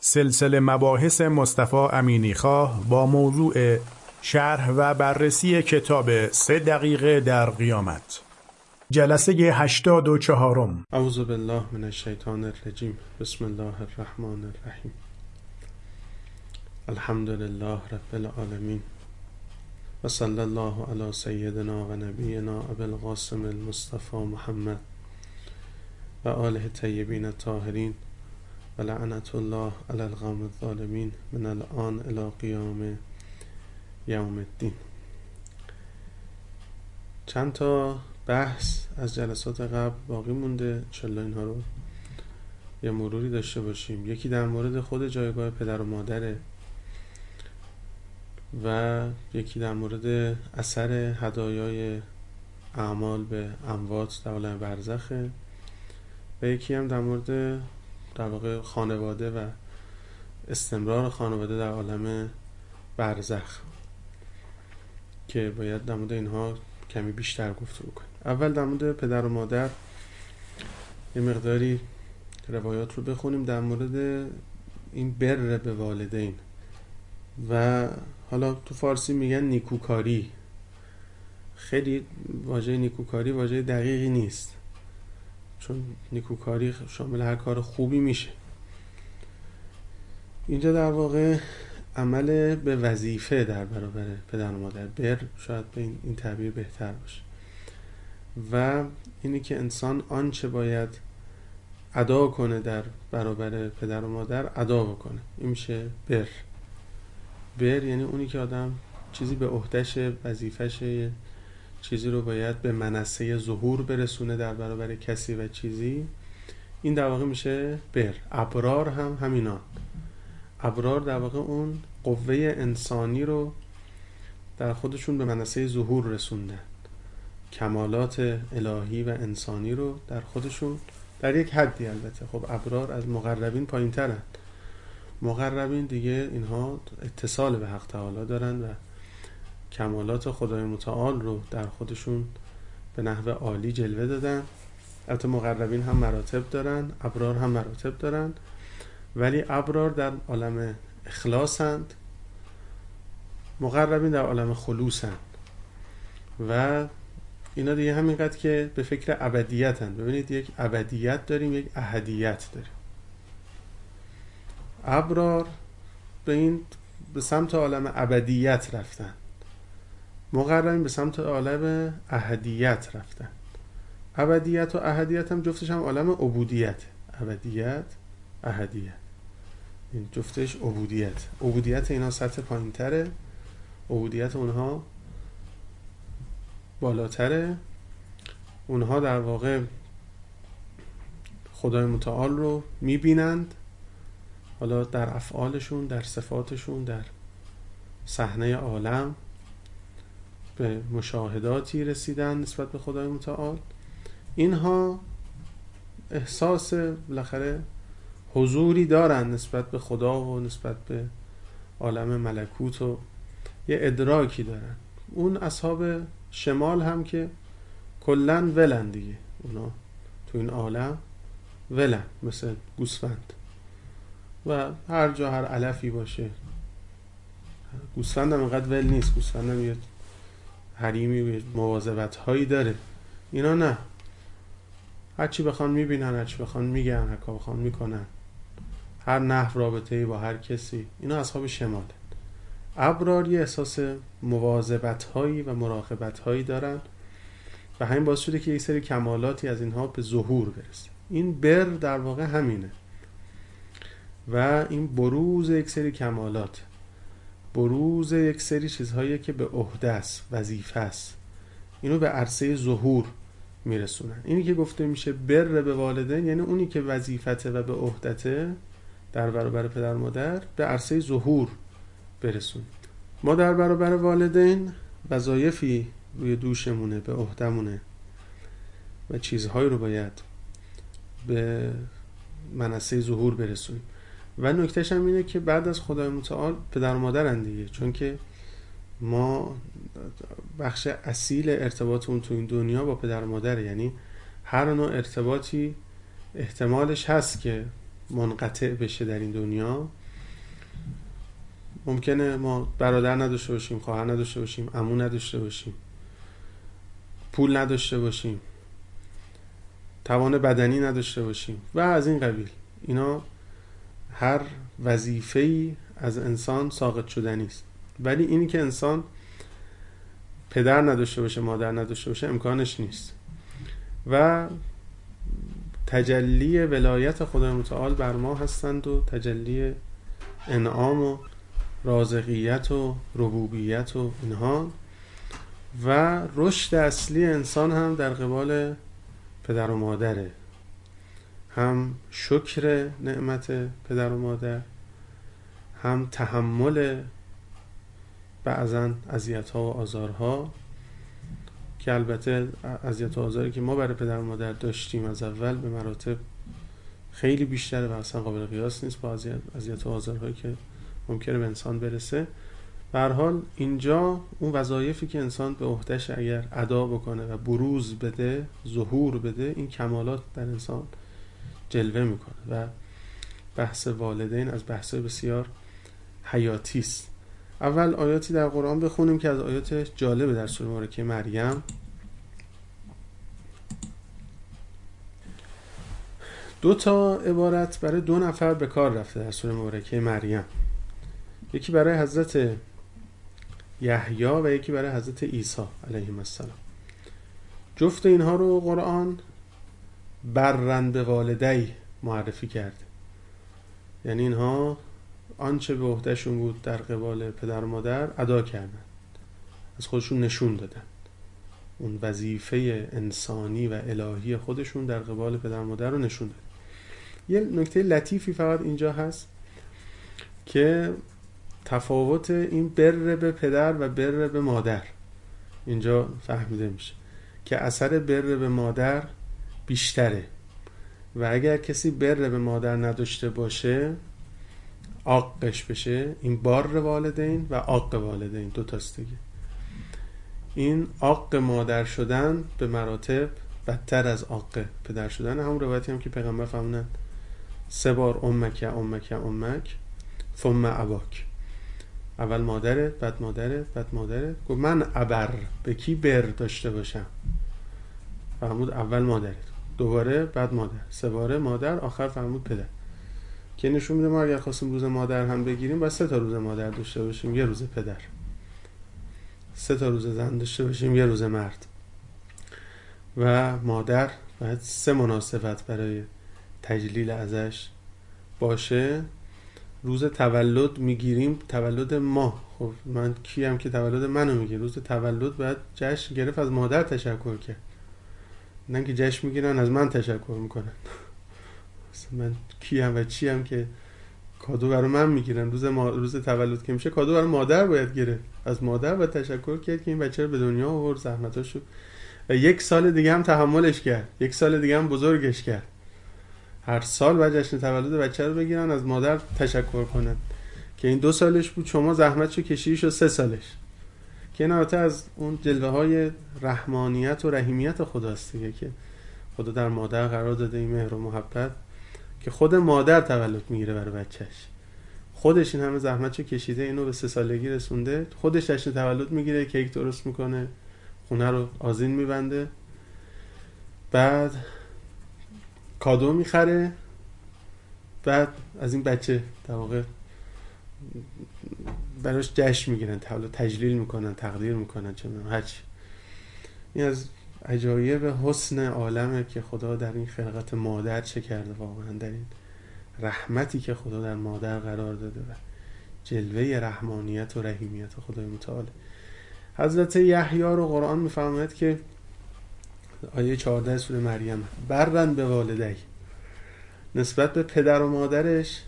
سلسله مباحث مصطفی امینیخواه با موضوع شرح و بررسی کتاب 3 دقیقه در قیامت. جلسه 84. اعوذ بالله من الشیطان الرجیم. بسم الله الرحمن الرحیم. الحمد لله رب العالمین و صلی الله علی سیدنا و نبینا ابی القاسم المصطفى محمد و آله الطیبین الطاهرین و لعنت الله علی القوم الظالمین من الان الی قیام یوم الدین. چند تا بحث از جلسات قبل باقی مونده، انشالله اینها رو یه مروری داشته باشیم. یکی در مورد خود جایگاه پدر و مادره و یکی در مورد اثر هدایای اعمال به اموات در عالم برزخه و یکی هم در مورد در واقع خانواده و استمرار خانواده در عالم برزخ که باید در مورد اینها کمی بیشتر گفتگو کنیم. اول در مورد پدر و مادر یه مقداری روایات رو بخونیم در مورد این بر به والدین و حالا تو فارسی میگن نیکوکاری. خیلی واژه نیکوکاری واژه دقیقی نیست، چون نیکوکاری شامل هر کار خوبی میشه. اینجا در واقع عمل به وظیفه در برابر پدر و مادر، بر شاید به این تعبیر بهتر باشه، و اینی که انسان آنچه باید ادا کنه در برابر پدر و مادر ادا بکنه، این میشه بر. بر یعنی اونی که آدم چیزی به عهده‌شه، وظیفه‌شه، چیزی رو باید به منصه ظهور برسونه در برابر کسی و چیزی، این در واقع میشه بر. ابرار هم همینا. ابرار در واقع اون قوه انسانی رو در خودشون به منصه ظهور رسوندن، کمالات الهی و انسانی رو در خودشون در یک حدی. البته خب ابرار از مقربین پایین ترن. مقربین دیگه اینها اتصال به حق تعالی دارن و کمالات خدای متعال رو در خودشون به نحو عالی جلوه دادن. البته مقربین هم مراتب دارن، ابرار هم مراتب دارن، ولی ابرار در عالم اخلاصند، مقربین در عالم خلوصند و اینا دیگه همینقدر که به فکر ابدیتند. ببینید یک ابدیت داریم، یک احدیت داریم. ابرار به سمت عالم ابدیت رفتن، مقربین به سمت عالم احدیت رفتن. ابدیت و احدیت هم جفتش هم عالم عبودیت. ابدیت، احدیت، این جفتش عبودیت. عبودیت اینا سطح پایین تره، عبودیت اونها بالاتره. اونها در واقع خدای متعال رو میبینند، حالا در افعالشون، در صفاتشون، در صحنه عالم به مشاهداتی رسیدن نسبت به خدای متعال. اینها احساس بالاخره حضوری دارن نسبت به خدا و نسبت به عالم ملکوت و یه ادراکی دارن. اون اصحاب شمال هم که کلن ولن دیگه، اونا تو این عالم ولن، مثل گوسفند و هر جا هر علفی باشه. گوسفند هم اینقدر ول نیست، گوسفند هم یه حریمی و مواظبت هایی داره. اینا نه، هرچی بخوان میبینن، هرچی بخوان میگن، هرکا بخوان میکنن، هر نحو رابطه‌ای با هر کسی. اینا اصحاب شمال. ابرار یه احساس مواظبت هایی و مراقبت هایی دارن و همین باعث شده که یک سری کمالاتی از اینها به ظهور برسه. این بر در واقع همینه و این بروز یک سری کمالات، بروز یک سری چیزهایی که به عهده است، وظیفه است، اینو به عرصه ظهور میرسونن. اینی که گفته میشه بر به والدین، یعنی اونی که وظیفته و به عهدته در برابر پدر و مادر به عرصه ظهور برسون. ما در برابر والدین وظایفی روی دوشمونه، به عهدمونه و چیزهایی رو باید به منصه ظهور برسونیم. و نکتهش هم اینه که بعد از خدای متعال پدر و مادرن دیگه، چون که ما بخش اصیل ارتباطمون تو این دنیا با پدر و مادره. یعنی هر نوع ارتباطی احتمالش هست که منقطع بشه در این دنیا. ممکنه ما برادر نداشته باشیم، خواهر نداشته باشیم، عمو نداشته باشیم، پول نداشته باشیم، توان بدنی نداشته باشیم و از این قبیل. اینا هر وظیفه‌ای از انسان ساقط شدنی است. ولی اینی که انسان پدر نداشته باشه، مادر نداشته باشه، امکانش نیست. و تجلی ولایت خدای متعال بر ما هستند و تجلی انعام و رازقیت و ربوبیت و اینها. و رشد اصلی انسان هم در قبال پدر و مادره، هم شکر نعمت پدر و مادر، هم تحمل بعضن اذیت‌ها و آزارها، که البته اذیت و آزاری که ما برای پدر و مادر داشتیم از اول به مراتب خیلی بیشتره و اصلا قابل قیاس نیست با اذیت و آزارهایی که ممکنه به انسان برسه. به هر حال اینجا اون وظایفی که انسان به عهده‌اش اگر ادا بکنه و بروز بده، ظهور بده، این کمالات در انسان جلوه میکنه. و بحث والدین از بحث‌های بسیار حیاتی است. اول آیاتی در قرآن بخونیم که از آیات جالب در سوره مبارکه مریم. دو تا عبارت برای دو نفر به کار رفته در سوره مبارکه مریم. یکی برای حضرت یحیی و یکی برای حضرت عیسی علیهم السلام. جفت اینها رو قرآن برن به والدی معرفی کرده. یعنی اینها آنچه به عهدهشون بود در قبال پدر و مادر ادا کردن، از خودشون نشون دادن، اون وظیفه انسانی و الهی خودشون در قبال پدر و مادر رو نشون دادن. یه نکته لطیفی فقط اینجا هست که تفاوت این بر به پدر و بر به مادر اینجا فهمیده میشه که اثر بر به مادر بیشتره و اگر کسی بر به مادر نداشته باشه عاقش بشه. این بار والدین و عاق والدین دو تاست دیگه. این عاق مادر شدن به مراتب بدتر از عاق پدر شدن. همون روایتی هم که پیغمبر فرمودن 3 بار امک امک امک ثم اباک، اول مادرت، بعد مادرت، بعد مادرت. گفت من ابر، به کی بر داشته باشم؟ فرمود اول مادرت، دوباره بعد مادر، 3 باره مادر، آخر فرمود پدر. که نشون میده ما اگر خواستیم روز مادر هم بگیریم باید 3 تا روز مادر داشته باشیم، 1 روز پدر. 3 تا روز زن داشته باشیم، 1 روز مرد. و مادر باید 3 مناسبت برای تجلیل ازش باشه. روز تولد میگیریم، تولد ما، خب من کیم که تولد منو میگه؟ روز تولد باید جشن گرفت، از مادر تشکر کرد، نه که جشن میگیرن از من تشکر میکنن. من کیم و چیم که کادو برای من میگیرن؟ روز تولد که میشه کادو برای مادر باید گرفت، از مادر باید تشکر کرد که این بچه رو به دنیا آورد، زحمتاشو و 1 سال دیگه هم تحملش کرد، 1 سال دیگه هم بزرگش کرد. هر سال باید جشن تولد بچه رو بگیرن، از مادر تشکر کنن که این 2 سالش بود شما زحمتشو کشیدی شد 3 سالش. که نهایتا از اون جلوه های رحمانیت و رحیمیت خداست دیگه، که خدا در مادر قرار داده این مهر و محبت که خود مادر تولد میگیره برای بچهش، خودش این همه زحمتشو کشیده اینو به 3 سالگی رسونده، خودش جشن تولد میگیره، کیک درست میکنه، خونه رو آذین میبنده، بعد کادو میخره، بعد از این بچه در واقع براش جشن میگیرن، تجلیل میکنن، تقدیر میکنن، چه میدونم هرچی. این از عجایب حسن عالمه که خدا در این خلقت مادر چه کرده، واقعا در این رحمتی که خدا در مادر قرار داده و جلوه رحمانیت و رحیمیت خدای متعال. حضرت یحیی رو قرآن میفرماید که آیه 14 سوره مریم برن به والدی، نسبت به پدر و مادرش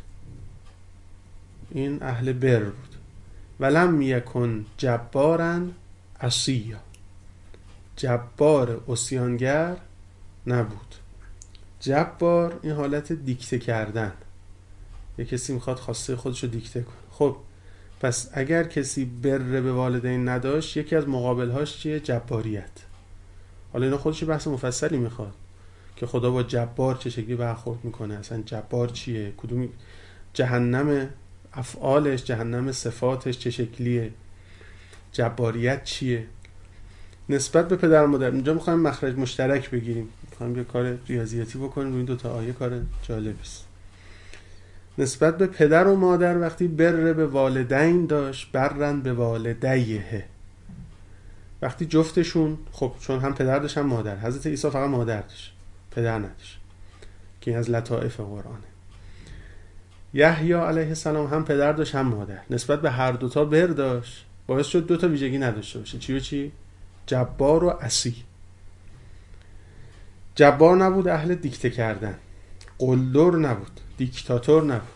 این اهل بر بود. ولم یکن جبارا عصیا، جبار عصیانگر نبود. جبار این حالت دیکته کردن، یه کسی میخواد خواسته خودشو دیکته کنه. خب پس اگر کسی بر به والدین نداشت یکی از مقابلهاش چیه؟ جباریت. حالا اینا خودش بحث مفصلی میخواد که خدا با جبار چه شکلی برخورد میکنه، اصلا جبار چیه، کدوم جهنم افعالش، جهنم صفاتش چه شکلیه، جباریت چیه. نسبت به پدر و مادر اینجا میخوایم مخرج مشترک بگیریم، میخوایم یه کار ریاضیاتی بکنیم روی این دوتا آیه، کار جالبی است. نسبت به پدر و مادر وقتی بر به والدین داشت، برن به والدیه، وقتی جفتشون، خب چون هم پدر داشت هم مادر، حضرت عیسی فقط مادر داشت پدر نداشت که این از لطائف قرآنه. یحیی علیه السلام هم پدر داشت هم مادر، نسبت به هر دوتا بر داشت، باعث شد دوتا ویژگی نداشته باشه. چی و چی؟ جبار و عصی. جبار نبود اهل دیکته کردن، قلدر نبود، دیکتاتور نبود،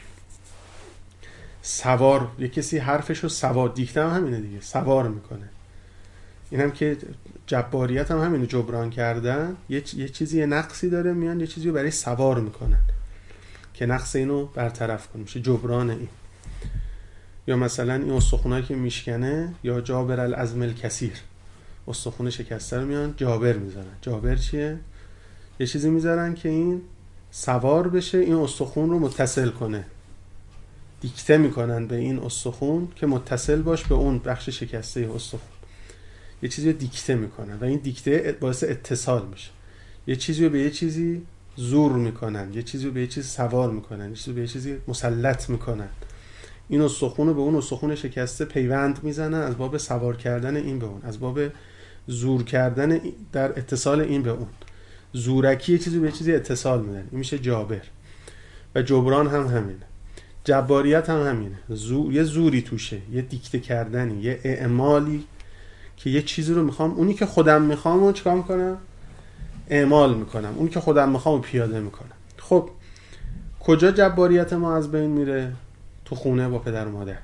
سوار، یه کسی حرفشو سوار، دیکته هم همینه دیگه، سوار میکنه. این هم که جباریت هم همینه، جبران کردن، یه چیزی یه نقصی داره، میان یه چیزی رو برای سوار میکنن که نقص اینو برطرف کنه، میشه جبران این. یا مثلا این استخونایی که میشکنه، یا جابر العظم الکثیر، استخون شکسته رو میان جابر میذارن. جابر چیه؟ یه چیزی میذارن که این سوار بشه، این استخون رو متصل کنه، دیکته میکنن به این استخون که متصل باش به اون بخش شکسته استخون، یه چیزی رو دیکته میکنن و این دیکته باعث اتصال میشه. یه چیزی رو به یه چیزی زور میکنن، یه چیزی رو به یه چیزی سوار میکنن، یه چیزی رو به یه چیزی مسلط میکنن. این استخون رو به اون استخون شکسته پیوند میزنن، از باب سوار کردن این به اون، از باب زور کردن در اتصال این به اون. زورکی یه چیزی به یه چیزی اتصال میدن، این میشه جابر. و جبران هم همینه، جباریت هم همینه، یه زوری توشه، یه دیکته کردنی، یه اعمالی که یه چیزی رو میخوام، اونی که خودم میخوام رو چیکار میکنم؟ اعمال میکنم، اونی که خودم میخوام رو پیاده میکنم. خب کجا جباریت ما از بین میره؟ تو خونه با پدر و مادر.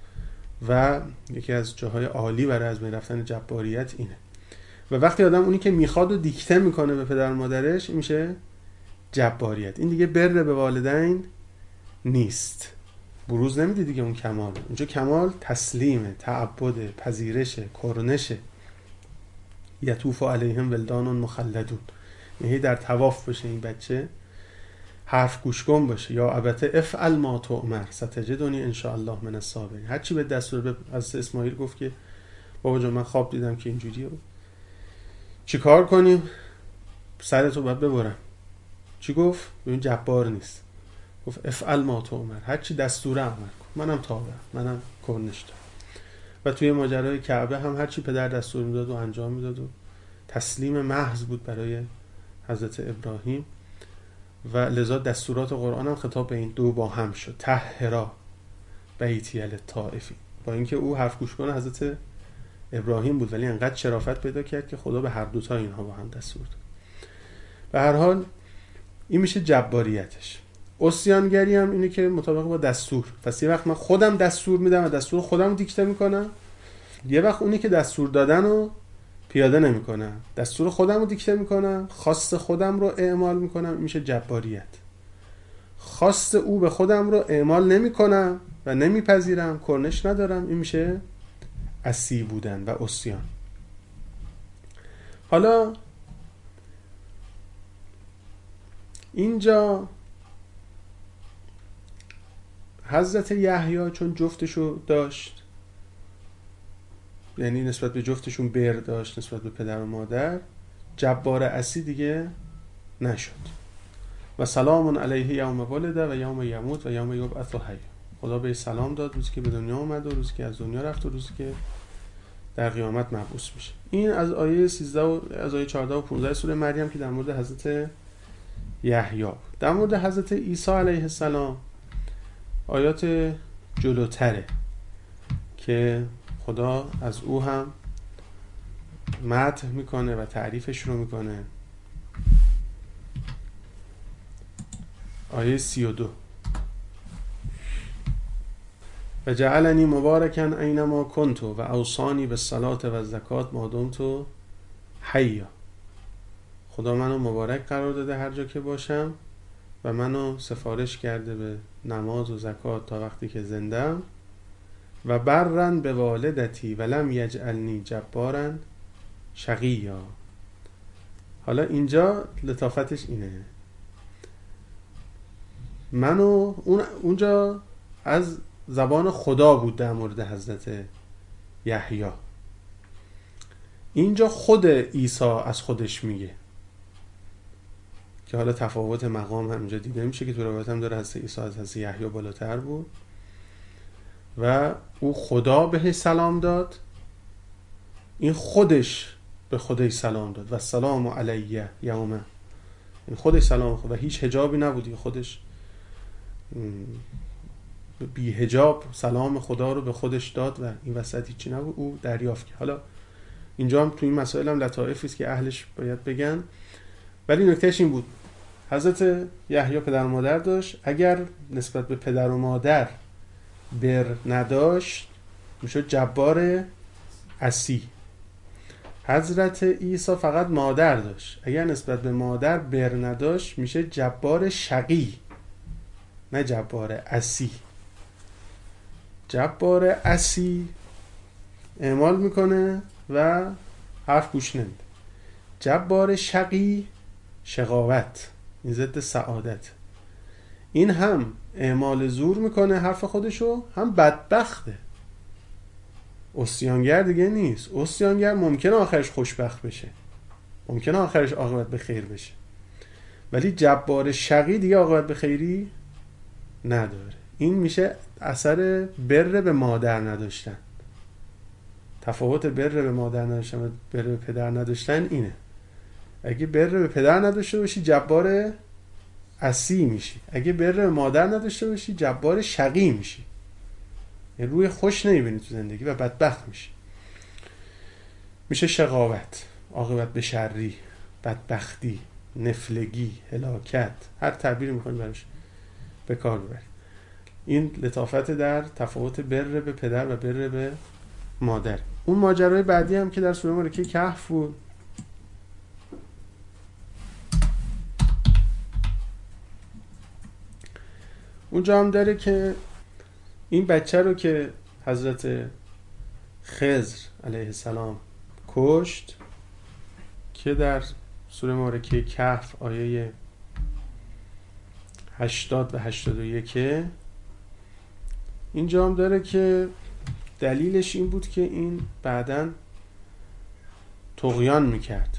و یکی از جاهای عالی برای از بین رفتن جباریت اینه. و وقتی آدم اونی که میخواد و دیکته میکنه به پدر و مادرش، این میشه جباریت. این دیگه بر به والدین نیست، بروز نمیده دیگه اون کمال. اونجا کمال تسلیمه، تعبد، پذیرشه، کرنشه. یطوف علیهم ولدان مخلدون، یعنی در طواف باشه این بچه، حرف گوشگم باشه. یا ابت افعل ما تؤمر ستجدنی ان شاء الله من الصابرین. هر چی به دستور از اسماعیل گفت که بابا جان من خواب دیدم که اینجوریه، چیکار کنیم؟ سرتو باید ببرم. چی گفت؟ ببین جبار نیست، گفت افعل ما تؤمر، هر چی دستور عمل کن، منم تابعم، منم کرنش دارم. و توی ماجرای کعبه هم هر چی پدر دستور میداد و انجام میداد و تسلیم محض بود برای حضرت ابراهیم. و لذا دستورات قرآن هم خطاب به این دو با هم شد، طهرا بیتی للطائفین. با اینکه او حرف گوش کنه حضرت ابراهیم بود، ولی انقدر شرافت پیدا کرد که خدا به هر دوتا اینها با هم دستور داد. به هر حال این میشه جباریتش. عصیانگری هم اینه که مطابق با دستور. پس یه وقت من خودم دستور میدم و دستور خودم رو دیکته میکنم، یه وقت اونی که دستور دادن رو پیاده نمیکنم، دستور خودم رو دیکته میکنم، خواست خودم رو اعمال میکنم، این میشه جباریت. خواست او به خودم رو اعمال نمیکنم و نمیپذیرم، کرنش ندارم، این میشه عصی بودن و عصیان. حالا اینجا حضرت یحیی چون جفتشو داشت، یعنی نسبت به جفتشون بر داشت، نسبت به پدر و مادر، جبار عصی دیگه نشد. و سلام علیه یوم ولد و یوم یموت و یوم یبعث حی. خدا به سلام داد روزی که به دنیا اومد و روزی که از دنیا رفت و روزی که در قیامت مبعوث میشه. این از آیه 13 و از آیه 14 و 15 سوره مریم که در مورد حضرت یحیی. در مورد حضرت عیسی علیه السلام آیات جلوتره که خدا از او هم مدح میکنه و تعریفش رو میکنه. آیه 32 و جعلنی مبارکن اینما کنت و اوصانی بالصلاة و الزکات ما دمت حیا. خدا منو مبارک قرار داده هر جا که باشم و منو سفارش کرده به نماز و زکات تا وقتی که زندم. و برن به والدتی ولم یجعلنی جبارا شقیا. حالا اینجا لطافتش اینه، اونجا از زبان خدا بود در مورد حضرت یحیی، اینجا خود عیسی از خودش میگه که حالا تفاوت مقام همینجا دیده میشه که تو روایت هم داره حضرت عیسی از حضرت یحیی بالاتر بود و او خدا بهش سلام داد، این خودش به خودش سلام داد و سلام علیه یومه، این خودش سلام خود و هیچ حجابی نبودی، خودش بی حجاب سلام خدا رو به خودش داد و این وسط هیچی نبود، او دریافت کرد. حالا اینجا هم تو این مسائل هم لطائفی است که اهلش باید بگن، ولی نکتهش این بود حضرت یحیی پدر و مادر داشت، اگر نسبت به پدر و مادر بر نداشت میشد جبار عصی. حضرت عیسی فقط مادر داشت، اگر نسبت به مادر بر نداشت میشه جبار شقی، نه جبار عصی. جبار عصی اعمال میکنه و حرف گوش نمیده. جبار شقی شقاوت، این ضد سعادت. این هم اعمال زور میکنه حرف خودشو، هم بدبخته. عصیانگر دیگه نیست. عصیانگر ممکنه آخرش خوشبخت بشه، ممکنه آخرش عاقبت به خیر بشه، ولی جبار شقی دیگه عاقبت به خیری نداره. این میشه اثر بر به مادر نداشتن. تفاوت بر به مادر نداشتن و بر به پدر نداشتن اینه. اگه بر به پدر نداشته باشی جبار عصی میشی، اگه بر به مادر نداشته باشی جبار شقی میشی، یه روی خوش نمیبینی تو زندگی و بدبخت میشی. میشه شقاوت، عاقبت به شری، بدبختی، نفلگی، هلاکت، هر تعبیری میخواین براش به کار ببرید. این لطافت در تفاوت بر به پدر و بر به مادر. اون ماجرای بعدی هم که در سوره مبارکه کهف بود، اونجا هم داره که این بچه رو که حضرت خضر علیه السلام کشت، که در سوره مبارکه کهف آیه 80 و 81 اینجا هم داره که دلیلش این بود که این بعداً طغیان میکرد.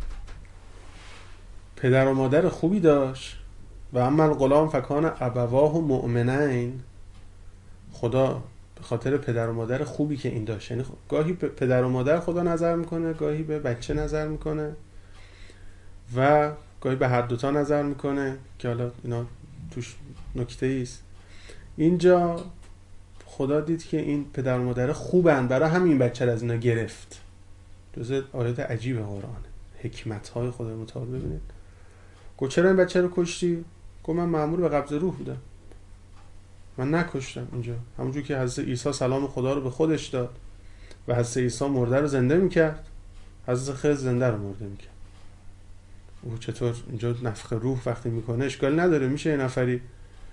پدر و مادر خوبی داشت و اما الغلام فکان ابواه مؤمنین، خدا به خاطر پدر و مادر خوبی که این داشت، یعنی گاهی به پدر و مادر خدا نظر میکنه، گاهی به بچه نظر میکنه و گاهی به هر دوتا نظر میکنه که حالا اینا توش نکته ایست. اینجا خدا دید که این پدر و مادر خوبن، برای همین بچه رو از اینا گرفت. جزء آیات عجیب قرآن، حکمت‌های خدا متعال. ببینید گفت چرا این بچه رو کشتی؟ گفت من مأمور به قبض روح بودم، من نکشتم. اینجا همونجور که حضرت عیسی سلام خدا رو به خودش داد و حضرت عیسی مرده رو زنده میکرد، حضرت خضر زنده رو مرده میکرد. او چطور اینجا نفخ روح وقتی میکنه اشکال نداره، میشه یه نفری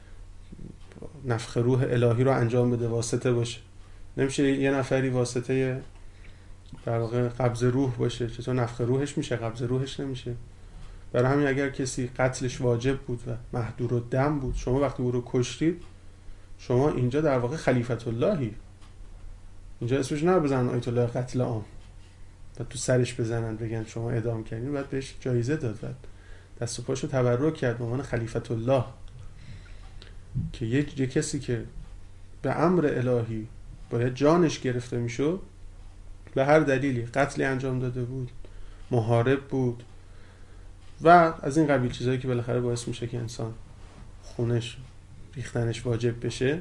نفخ روح الهی رو انجام بده، واسطه باشه. نمیشه یه نفری واسطه در واقع قبض روح باشه. چطور نفخ روحش میشه قبض روحش نمیشه؟ برای همین اگر کسی قتلش واجب بود و محدور الدم بود، شما وقتی او رو کشتید، شما اینجا در واقع خلیفت اللهی. اینجا اسمش نبزنن آیت الله قتل عام و تو سرش بزنن بگن شما اعدام کردین، بعد بهش جایزه داد و دست و پاشو تبرک کرد به عنوان خلیفت الله، که یه کسی که به امر الهی باید جانش گرفته میشد، به هر دلیلی قتلی انجام داده بود، محارب بود و از این قبیل چیزایی که بالاخره باعث میشه که انسان خونش ریختنش واجب بشه.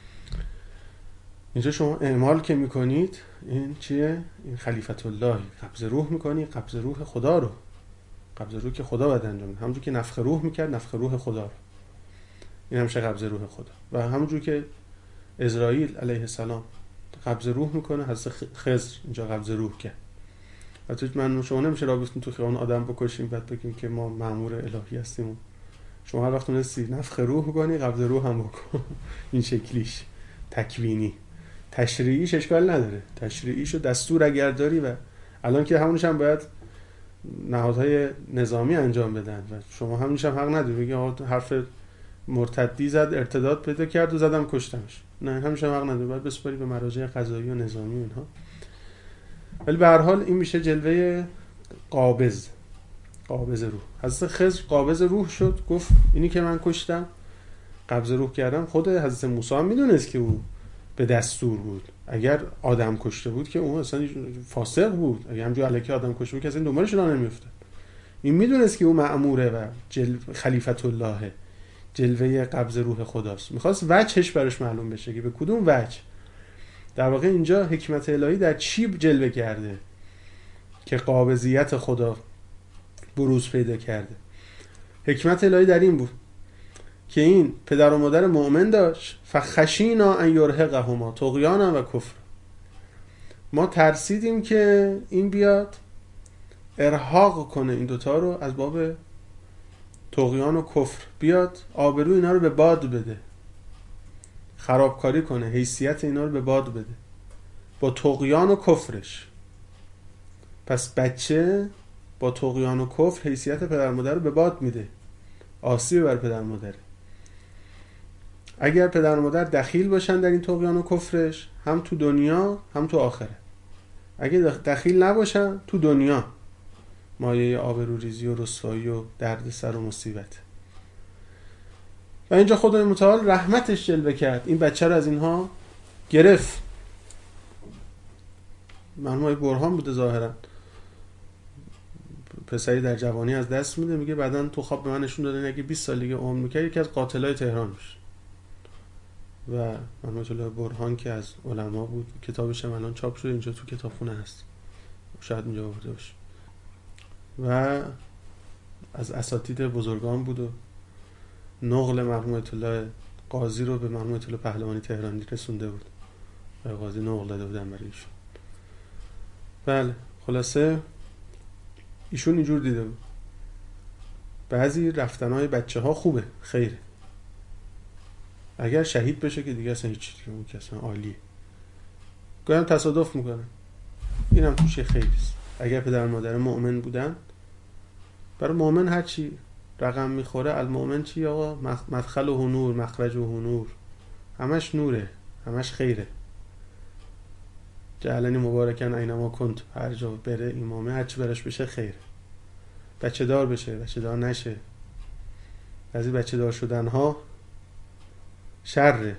اینجا شما اعمال که میکنید این چیه؟ این خلیفت الله، قبض روح میکنی، قبض روح خدا رو، قبض روح که خدا باید انجام بده. همونجور که نفخ روح میکرد نفخ روح خدا رو، این همیشه قبض روح خدا. و همونجور که اسرائیل علیه السلام قبض روح میکنه، حضرت خضر اینجا قبض روح کرد. و تو من شما نمیشه را بستون تو خیابون آدم بکشیم بعد بگیم که ما مأمور الهی هستیم. شما هر وقت تونستی نفخ روح بکنی قبض روح هم بکن. این شکلیش تکوینی. تشریعیش اشکال نداره، تشریعیشو دستور اگر داری، و الان که همونش هم باید نهادهای نظامی انجام بدن و شما همینش هم حق نداری بگی آقا حرف مرتدی زد ارتداد پیدا کرد و زدم کشتمش. نه همینش هم حق نداری، باید بسپاری به مراجع قضایی و نظامی و اینها. ولی به هر حال این میشه جلوه قابض روح. حضرت خضر قابض روح شد، گفت اینی که من کشتم قبض روح کردم. خود حضرت موسی هم میدونست که او به دستور بود. اگر آدم کشته بود که اون اصلا فاسق بود، اگر همجور الکی آدم کشته بود که اصلا دنبالش راه نمیافتاد. این میدونست که او مأموره و خلیفت الله، جلوه قبض روح خداست. میخواست وجهش براش معلوم بشه که به کدوم وجه در واقع اینجا حکمت الهی در چی جلوه کرده که قابضیت خدا بروز پیدا کرده. حکمت الهی در این بود که این پدر و مادر مؤمن داشت، فخشینا ان یرهقهما طغیانا و کفر. ما ترسیدیم که این بیاد ارهاق کنه این دوتا رو، از باب طغیان و کفر بیاد آبرو اینا رو به باد بده، خرابکاری کنه، حیثیت اینا رو به باد بده با طغیان و کفرش. پس بچه با طغیان و کفر حیثیت پدر مادر رو به باد میده، آسیب بر پدر مادره. اگر پدر و مادر دخیل باشن در این طغیان و کفرش، هم تو دنیا هم تو آخره. اگر دخیل نباشن، تو دنیا مایه آبروریزی و رسوایی و درد سر و مصیبت. و اینجا خدای متعال رحمتش جلوه کرد، این بچه رو از اینها گرفت. مرحوم برهان بوده ظاهرا، پسری در جوانی از دست میده، میگه بعدن تو خواب به من نشون دادن اگه 20 سال دیگه عمر می‌کنی یکی از قاتلای تهران میشه. و مرحوم برهان که از علما بود، کتابش هم الان چاپ شده اینجا تو کتابخونه هست، شاید اینجا آورده باشه. و از اساتید بزرگان بود و نقل مرحوم آیت الله قاضی رو به مرحوم آیت الله پهلوانی تهرانی رسونده بود و قاضی نقل داده بودن برای ایشون. بله خلاصه ایشون اینجور دیده بود بعضی رفتنهای بچه ها خوبه، خیره. اگر شهید بشه که دیگه اصلا هیچی، دیگه اون که اصلا عالیه. گاهی هم تصادف میکنه، این هم توشه خیریست. اگر پدر مادر مؤمن بودن، برای مؤمن هر چی رقم میخوره، المؤمن چی آقا؟ مدخل و نور، مخرج و نور، همش نوره، همش خیره. جعلنی مبارکن اینما کنت، هر جا بره امامه، هر چی براش بشه خیره. بچه دار بشه، بچه دار نشه، بعضی بچه دار شدن ها شره.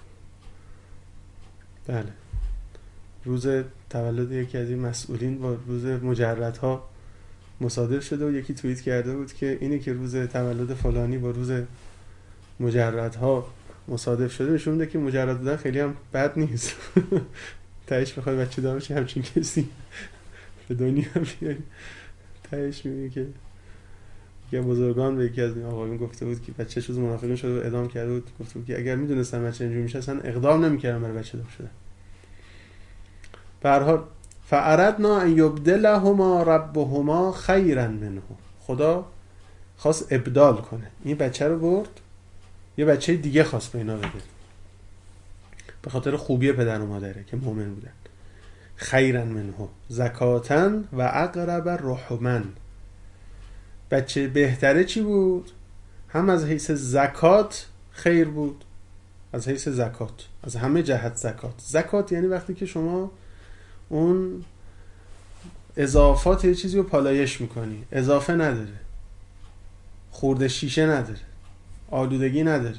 بله روز تولد یکی از این مسئولین با روز مجردها مصادف شده و یکی توییت کرده بود که اینی که روز تولد فلانی با روز مجردها مصادف شده نشون میده که مجرد بودن خیلی هم بد نیست. تهش بخوای بچه دار بشی همچین کسی به دنیا بیاری، تهش میبینی که یه بزرگان به یکی از این آقایون گفته بود که بچه‌ش روز منافقین شده و اعدام کرده بود، گفته بود که اگر میدونستم بچه اینجوری میشه اصلا اقدام نمیکردم برای بچه دار شدن. به هر حال فاردنا ان یبدلهما ربهما خیرا منه، خدا خواست ابدال کنه، این بچه رو برد یه بچه دیگه خواست به اینا بده، به خاطر خوبی پدر و مادره که مؤمن بودن. خیرا منه زکاتن و اقرب رحما، بچه بهتره چی بود؟ هم از حیث زکات خیر بود، از حیث زکات، از همه جهت زکات. زکات یعنی وقتی که شما اون اضافات یه چیزی رو پالایش میکنی، اضافه نداره، خورده شیشه نداره، آلودگی نداره،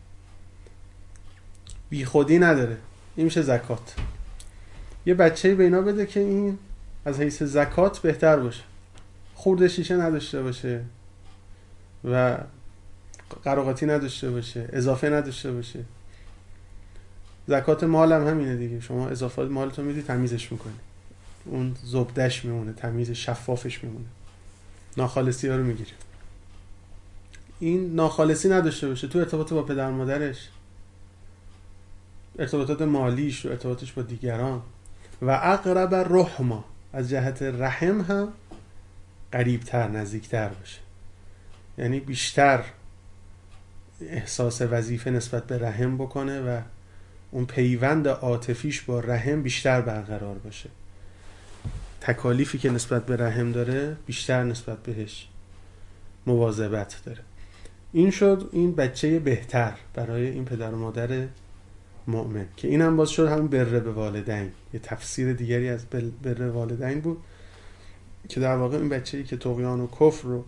بی خودی نداره، این میشه زکات. یه بچه‌ای به اینا بده که این از حیث زکات بهتر باشه، خورده شیشه نداشته باشه و قراقاتی نداشته باشه، اضافه نداشته باشه. زکات مال هم همینه دیگه، شما اضافات مالتو میدی تمیزش میکنی، اون زبدش میمونه، تمیز شفافش میمونه، ناخالصی ها رو میگیری. این ناخالصی نداشته باشه تو ارتباط با پدر مادرش، ارتباطات مالیش و ارتباطش با دیگران. و اقرب رحما، از جهت رحم هم قریبتر، نزدیکتر باشه، یعنی بیشتر احساس وظیفه نسبت به رحم بکنه و اون پیوند عاطفیش با رحم بیشتر برقرار باشه. تکالیفی که نسبت به رحم داره بیشتر نسبت بهش مواظبت داره. این شد این بچه بهتر برای این پدر و مادر مؤمن که این هم باز شد همون بر به والدین، یه تفسیر دیگری از بر والدین بود که در واقع این بچه‌ای که طغیان و کفر رو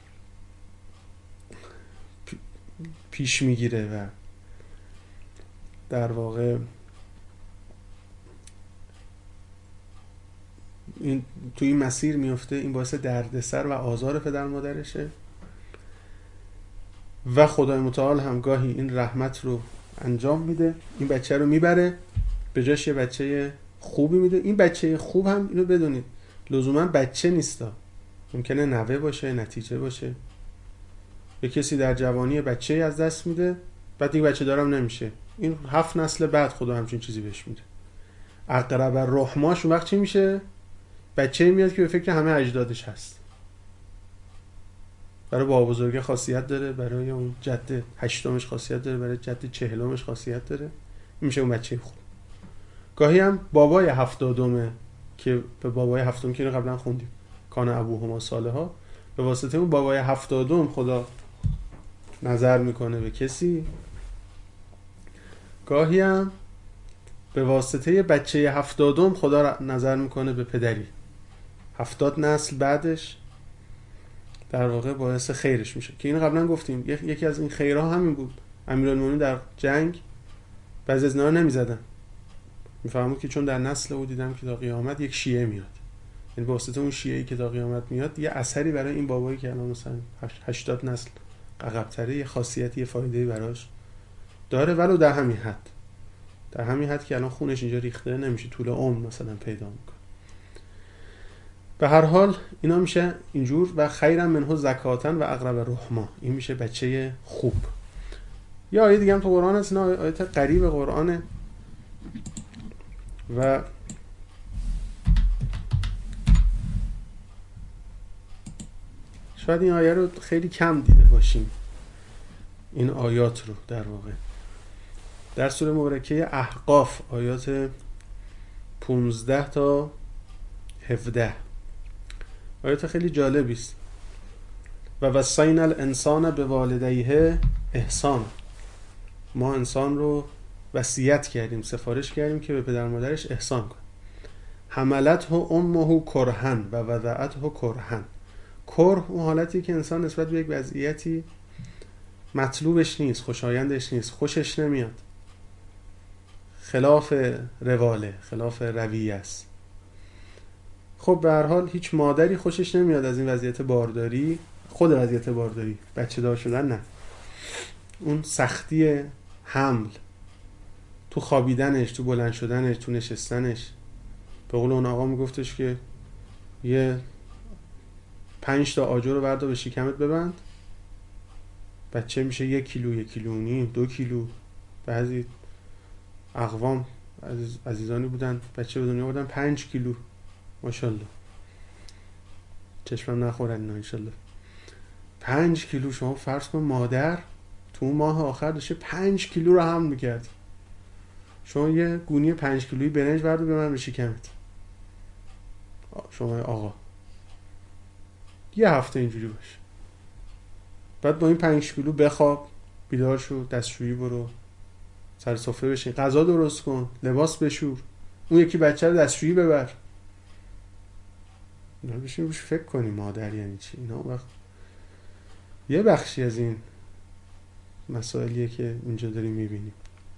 پیش میگیره و در واقع این توی این مسیر میفته، این باعث دردسر و آزار پدر مادرشه و خدای متعال هم گاهی این رحمت رو انجام میده، این بچه رو میبره به جاش یه بچه خوبی میده. این بچه خوب هم اینو بدونید لزوما بچه نیستا، ممکنه نوه باشه، نتیجه باشه. یه کسی در جوانی بچه از دست میده، بعد دیگه بچه دارم نمیشه، این 7 نسل بعد خدا همچین چیزی بهش میده. اقرب الرحماش اون وقت چی میشه؟ بچه میاد که به فکر همه اجدادش هست، برای بابا بزرگه خاصیت داره، برای اون جد هشتمش خاصیت داره، برای جد چهلمش خاصیت داره، این میشه اون بچه خوب. گاهی هم بابای هفتادمه که به بابای هفتم که قبلا خوندیم کان ابوهما صالحا، به واسطه اون بابای هفتادم خدا نظر میکنه به کسی. گاهی هم به واسطه بچه هفتادم خدا نظر میکنه به پدری، 70 نسل بعدش در واقع باعث خیرش میشه که این قبلا گفتیم. یکی از این خیرها همین بود، امیرالمومنین در جنگ بعضی از اینا رو نمیزدن، میفهمون که چون در نسل او دیدم که تا قیامت یک شیعه میاد، یعنی به واسطه اون شیعه‌ای که تا قیامت میاد یه اثری برای این بابایی که الان مثلا 80 نسل عقب‌تره یه خاصیتی، یه فایده‌ای براش داره، ولو در همین حد، در همین حد که الان خونش اینجا ریخته نمیشه طول عمر مثلا پیدا میکنه. به هر حال اینا میشه اینجور و خیرا منه زکاتن و اقرب رحما، این میشه بچه خوب. یا آیه دیگه هم تو قرآن هست، اینا آیات قریب قرآنه و شاید این آیه رو خیلی کم دیده باشیم، این آیات رو در واقع در سوره مبارکه احقاف آیات 15 تا 17 آیات خیلی جالبی است. و وصینا الانسان بوالدیه احسان، ما انسان رو وصیت کردیم، سفارش کردیم که به پدر مادرش احسان کن. حملته امه کرهن و وضعته کرهن. کره اون حالتی که انسان نسبت به یک وضعیتی مطلوبش نیست، خوشایندش نیست، خوشش نمیاد، خلاف رواله، خلاف رویه است. خب به هر حال هیچ مادری خوشش نمیاد از این وضعیت بارداری، خود وضعیت بارداری، بچه دار شدن نه، اون سختی حمل، تو خوابیدنش، تو بلند شدنش، تو نشستنش. به قول اون آقا میگفتش که یه 5 تا آجر رو بردار به شکمت ببند، بچه میشه 1 کیلو، 1 کیلو و نیم، 2 کیلو. بعضی اقوام عزیزانی بودن بچه به دنیا بودن 5 کیلو، ماشاءالله، چشمم نخورن اینا انشالله. 5 کیلو، شما فرض کن مادر تو ماه آخر داشته 5 کیلو رو حمل میکرد، شما یه گونی 5 کیلویی برنج بردار به من به شکمت، شما آقا یه هفته اینجوری باشه، بعد با این 5 کیلو بخواب، بیدار شو، دستشویی برو، سر سفره بشین، غذا درست کن، لباس بشور، اون یکی بچه رو دستشویی ببر. اینا بشین روش فکر کنی مادر یعنی چی. اینا وقت یه بخشی از این مسائلیه که اینجا داریم میبینیم.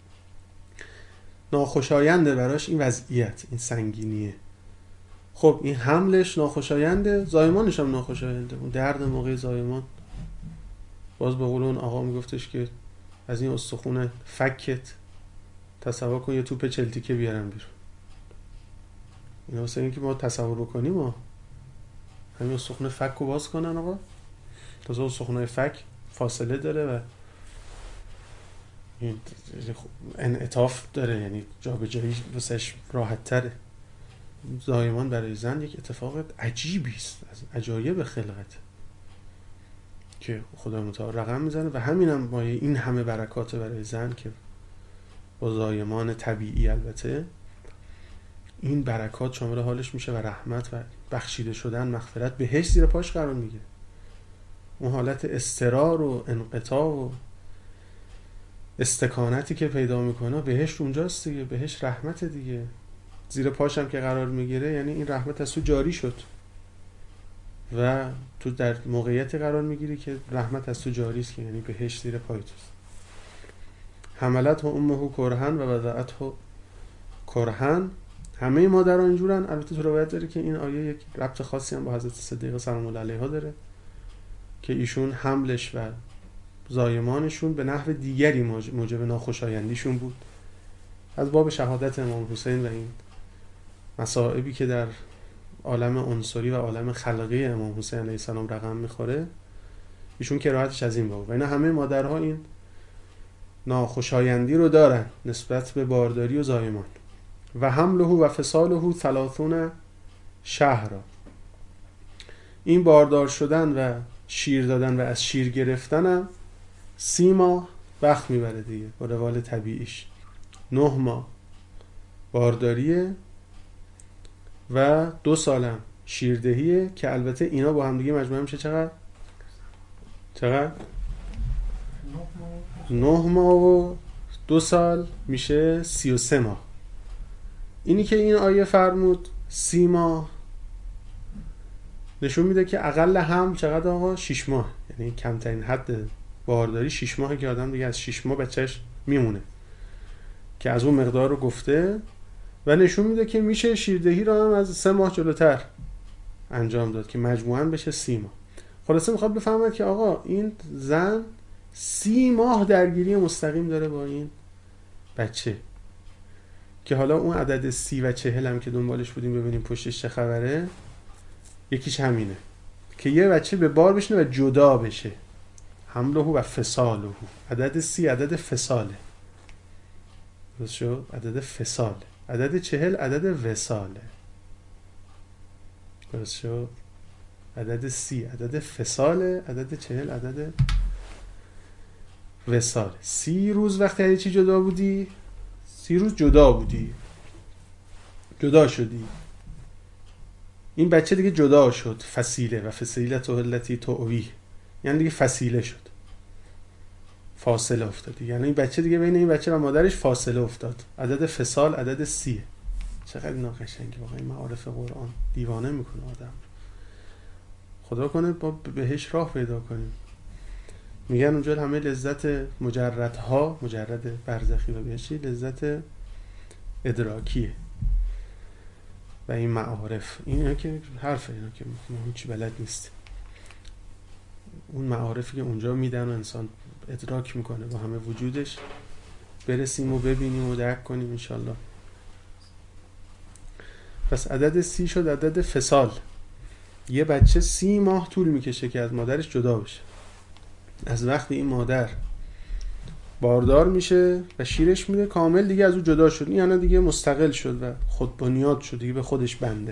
ناخوشاینده براش این وضعیت، این سنگینیه. خب این حملش ناخوشاینده، زایمانش هم ناخوشاینده، اون درد موقع زایمان. باز به قول اون آقا میگفتش که از این استخون فکت تصور کن یه توپ چلتیکه بیارن بیرون. اینا واسه این که ما تصور بکنیم، ما همین استخون فک رو باز کنن آقا، تازه استخونهای فک فاصله داره و انعطاف داره، یعنی جا به جایی واسش راحت تره. زایمان برای زن یک اتفاق عجیبی است، از عجایب خلقت که خدا متعال رقم میزنه و همینم مایه این همه برکات برای زن که با زایمان طبیعی، البته این برکات شامل حالش میشه و رحمت و بخشیده شدن، مغفرت، بهشت زیر پاش قرار میگیره. اون حالت استقرار و انقطاع و استکانتی که پیدا میکنه بهشت اونجاست دیگه. بهشت رحمت دیگه. زیر پاشم که قرار میگیره یعنی این رحمت از تو جاری شد و تو در موقعیتی قرار میگیری که رحمت از تو جاری است، که یعنی بهشت زیر پای توست. حملته امه کرهن و وضعته کرهن. همه مادران اینجورن. البته تو روایت داره که این آیه یک ربط خاصی هم با حضرت صدیقه سلام الله علیها داره که ایشون حملش و زایمانشون به نحو دیگری موجب ناخوشایندیشون بود. از باب شهادت امام حسین و این مصائبی که در عالم عنصری و عالم خلقی امام حسین علیه السلام رقم میخوره، ایشون کراهتش از این باب. و اینا همه مادرها این ناخوشایندی رو دارن نسبت به بارداری و زایمان. و حمله و فصاله 30 شهرا. این باردار شدن و شیر دادن و از شیر گرفتنم 30 ماه وقت میبره دیگه با روال طبیعیش. 9 ماه بارداریه و 2 سالم شیردهیه که البته اینا با هم دیگه مجموعه میشه چقدر؟ 9 ماه و 2 سال میشه 33 ماه. اینی که این آیه فرمود 30 ماه نشون میده که اقل هم چقدر آقا؟ 6 ماه. یعنی کمترین حد بارداری 6 ماهه که آدم دیگه از 6 ماه بچهش میمونه، که از اون مقدار رو گفته و نشون میده که میشه شیردهی رو هم از 3 ماه جلوتر انجام داد که مجموعاً بشه 30 ماه. خلاصه میخواد بفهمد که آقا این زن 30 ماه درگیری مستقیم داره با این بچه، که حالا اون عدد 30 و 40 هم که دنبالش بودیم ببینیم پشتش چه خبره، یکیش همینه که یه بچه به بار بشنه و جدا بشه. حمله و فصاله. عدد 30 عدد فصاله. درست شد؟ عدد فصاله. عدد 40 عدد وصاله. درست شد؟ عدد 30 عدد فصاله، عدد 40 عدد وصاله. 30 روز وقتی از چی جدا بودی؟ 30 روز جدا بودی، جدا شدی، این بچه دیگه جدا شد. فصیله و فصیلته التی تؤویه، یعنی دیگه فصیله شد، فاصله افتاد. یعنی این بچه دیگه بین این بچه و مادرش فاصله افتاد. عدد فصال عدد 30. چقدر ناقشنگه واقعا. این معارف قرآن دیوانه میکنه آدم. خدا کنه با بهش راه پیدا کنیم. میگن اونجا همه لذت مجردها، مجرد برزخی و بهشتی، لذت ادراکیه و این معارف، اینا که حرفه، اینا که ما هیچی بلد نیست. اون معارفی که اونجا میدن و انسان ادراک میکنه با همه وجودش، برسیم و ببینیم و درک کنیم انشالله. پس عدد 30 شد عدد فصال. یه بچه 30 ماه طول میکشه که از مادرش جدا بشه. از وقتی این مادر باردار میشه و شیرش میده کامل دیگه از او جدا شد، یعنی دیگه مستقل شد و خود بنیاد شد، دیگه به خودش بنده،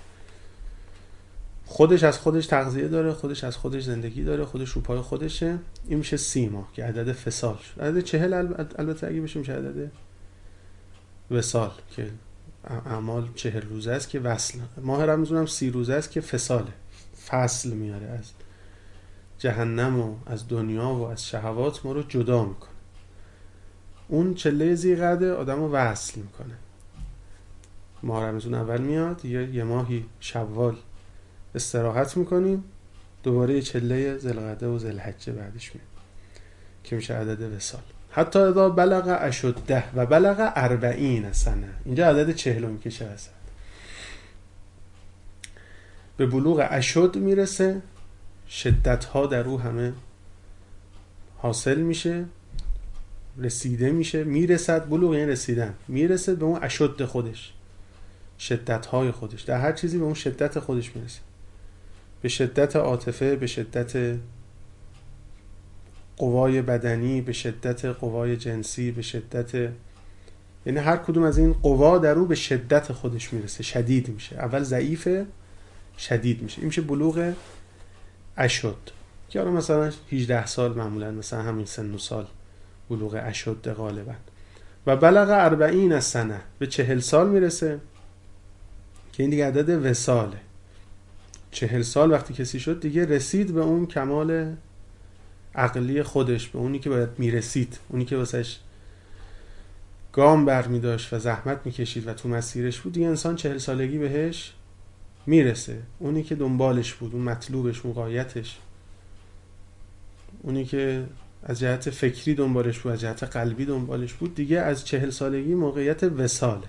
خودش از خودش تغذیه داره، خودش از خودش زندگی داره، خودش رو پای خودشه. این میشه 30 ماه که عدد فصال شد. عدد 40 البته اگه بشه میشه عدد وصال که اعمال 40 روزه است که وصل. ماه رمضان هم 30 روزه است که فصاله، فصل میاره از جهنم و از دنیا و از شهوات، ما رو جدا میکنه. اون چله ذی‌قعده آدم رو وصل میکنه. ماه رمضان اول میاد، یه ماهی شوال استراحت میکنیم، دوباره چله ذوالقعده و ذوالحجه بعدش میاد که میشه عدد وصال. حتی اذا بلغ اشده و بلغ 40 سنه، اینجا عدد 40 میکشه وسط، به بلوغ اشد میرسه، شدت ها در او همه حاصل میشه، رسیده میشه، میرسد. بلوغ یعنی رسیدن، میرسه به اون اشد خودش، شدت های خودش، در هر چیزی به اون شدت خودش میرسه، به شدت عاطفه، به شدت قوای بدنی، به شدت قوای جنسی، به شدت، یعنی هر کدوم از این قوا در او به شدت خودش میرسه، شدید میشه. اول ضعیفه، شدید میشه. این میشه بلوغ اشد که حالا مثلا 18 سال معمولا، مثلا همین سن و سال بلوغ اشد غالبا. و بلغ 40 سنه، به 40 سال میرسه. که این دیگه عدد وصاله. 40 سال وقتی کسی شد دیگه رسید به اون کمال عقلی خودش، به اونی که باید میرسید، اونی که واسش گام برمی داشت و زحمت میکشید و تو مسیرش بود. دیگه انسان 40 سالگی بهش میرسه. اونی که دنبالش بود، اون مطلوبش، اون غایتش، اونی که از جهت فکری دنبالش بود، از جهت قلبی دنبالش بود، دیگه از 40 سالگی موقعیت وصاله.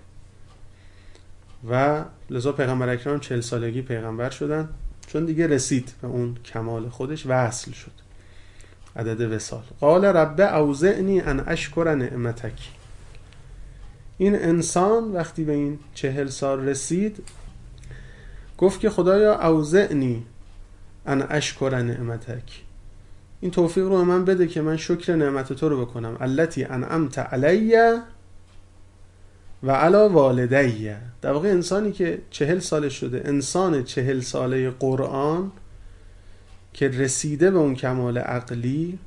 و لذا پیغمبر اکرم 40 سالگی پیغمبر شدن، چون دیگه رسید به اون کمال خودش، وصل شد، عدد وصال. قال رب اوزعنی ان اشکر نعمتک. این انسان وقتی به این 40 سال رسید گفت که خدایا اوزعنی ان اشکر نعمتک، این توفیق رو من بده که من شکر نعمت تو رو بکنم. التی انعمت علی و علی والدی. در واقع انسانی که 40 سالش شده، انسان 40 ساله قرآن که رسیده به اون کمال عقلی،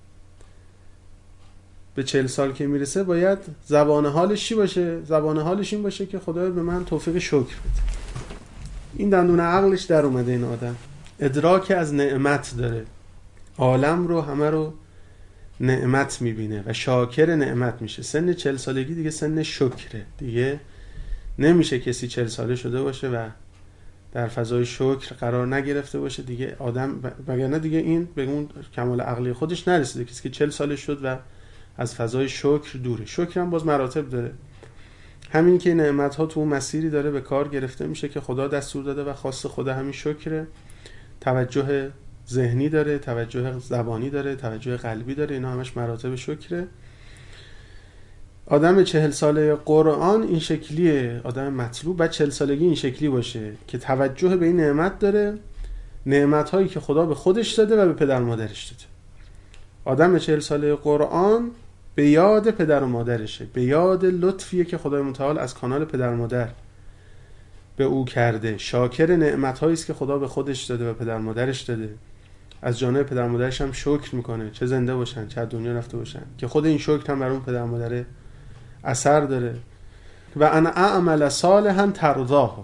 به 40 سال که میرسه باید زبان حالش چی باشه؟ زبان حالش این باشه که خدایا به من توفیق شکر بده. این دندون عقلش در اومده. این آدم ادراک از نعمت داره، عالم رو همه رو نعمت میبینه و شاکر نعمت میشه. سن 40 سالگی دیگه سن شکره. دیگه نمیشه کسی 40 ساله شده باشه و در فضای شکر قرار نگرفته باشه. دیگه آدم وگرنه دیگه این به اون کمال عقلی خودش نرسیده. کسی که 40 سالش شد و از فضای شکر دوره. شکر هم باز مراتب داره. همین که نعمت ها تو اون مسیری داره به کار گرفته میشه که خدا دستور داده و خاص خدا همین شکره. توجه ذهنی داره، توجه زبانی داره، توجه قلبی داره. اینا همش مراتب شکره. آدم 40 ساله قرآن این شکلیه، آدم مطلوب بعد 40 سالگی این شکلی باشه که توجه به این نعمت داره، نعمت هایی که خدا به خودش داده و به پدر و مادرش داده. آدم 40 ساله قرآن به یاد پدر و مادرشه، به یاد لطفیه که خدای متعال از کانال پدر و مادر به او کرده، شاکر نعمت هایی است که خدا به خودش داده و پدر و مادرش داده. از جانب پدر و مادرش هم شکر میکنه، چه زنده باشن چه دنیا رفته باشن، که خود این شکر هم بر اون پدر و مادر اثر داره. و ان اعمل صالحا ترضاه.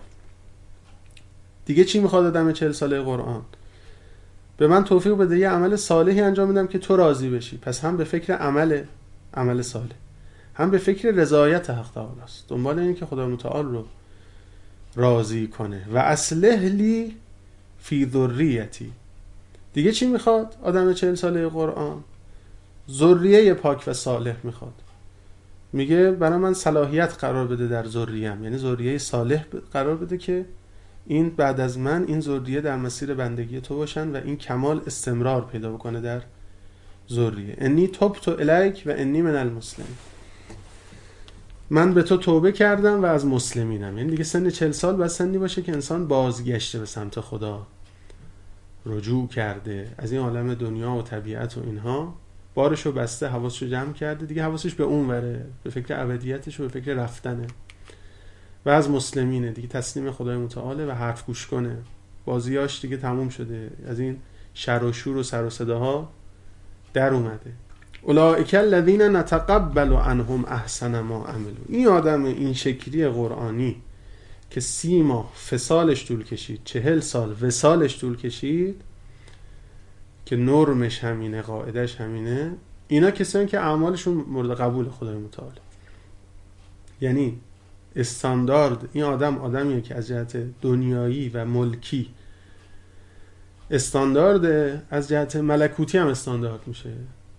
دیگه چی میخواد آدم 40 ساله قرآن؟ به من توفیق بده یه عمل صالحی انجام بدم که تو راضی بشی. پس هم به فکر عمل صالح، هم به فکر رضایت حق تعالی است، دنبال اینه که خدا متعال رو راضی کنه. و اصلح لی فی ذریتی. دیگه چی میخواد آدم 40 ساله قرآن؟ ذریه پاک و صالح میخواد. میگه برای من صلاحیت قرار بده در ذریم، یعنی ذریه صالح قرار بده که این بعد از من این ذریه در مسیر بندگی تو باشن و این کمال استمرار پیدا بکنه در ذریه. انی تبت الیک و انی من المسلمین. من به تو توبه کردم و از مسلمینم. یعنی دیگه سن 40 سال باید سنی باشه که انسان بازگشته به سمت خدا، رجوع کرده از این عالم دنیا و طبیعت و اینها، بارشو بسته، حواسشو جمع کرده، دیگه حواسش به اون وره، به فکر ابدیتش و به فکر رفتنه و از مسلمینه، دیگه تسلیم خدای متعاله و حرف گوش کنه. بازیاش دیگه تموم شده، از این شر و شور و سر و صداها در اومده. اولئک الذین نتقبل عنهم احسن ما عملوا. این آدم این شکلی قرآنی که 30 ماه فصالش طول کشید، 40 سال وصالش طول کشید، که نرمش همینه، قاعدش همینه، اینا کسانی که اعمالشون مورد قبول خدای متعال. یعنی استاندارد این آدمیه که از جهت دنیایی و ملکی استاندارد، از جهت ملکوتی هم استاندارد میشه،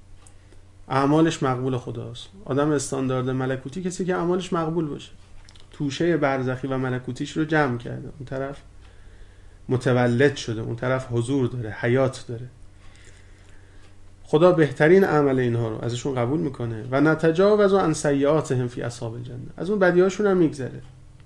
اعمالش مقبول خداست. آدم استاندارد ملکوتی کسی که اعمالش مقبول باشه، توشه برزخی و ملکوتیش رو جمع کرده، اون طرف متولد شده، اون طرف حضور داره، حیات داره. خدا بهترین عمل اینها رو ازشون قبول میکنه. و نتجاوز عن سیئاتهم فی اصحاب الجنه. از اون بدیاشون هم میگذره،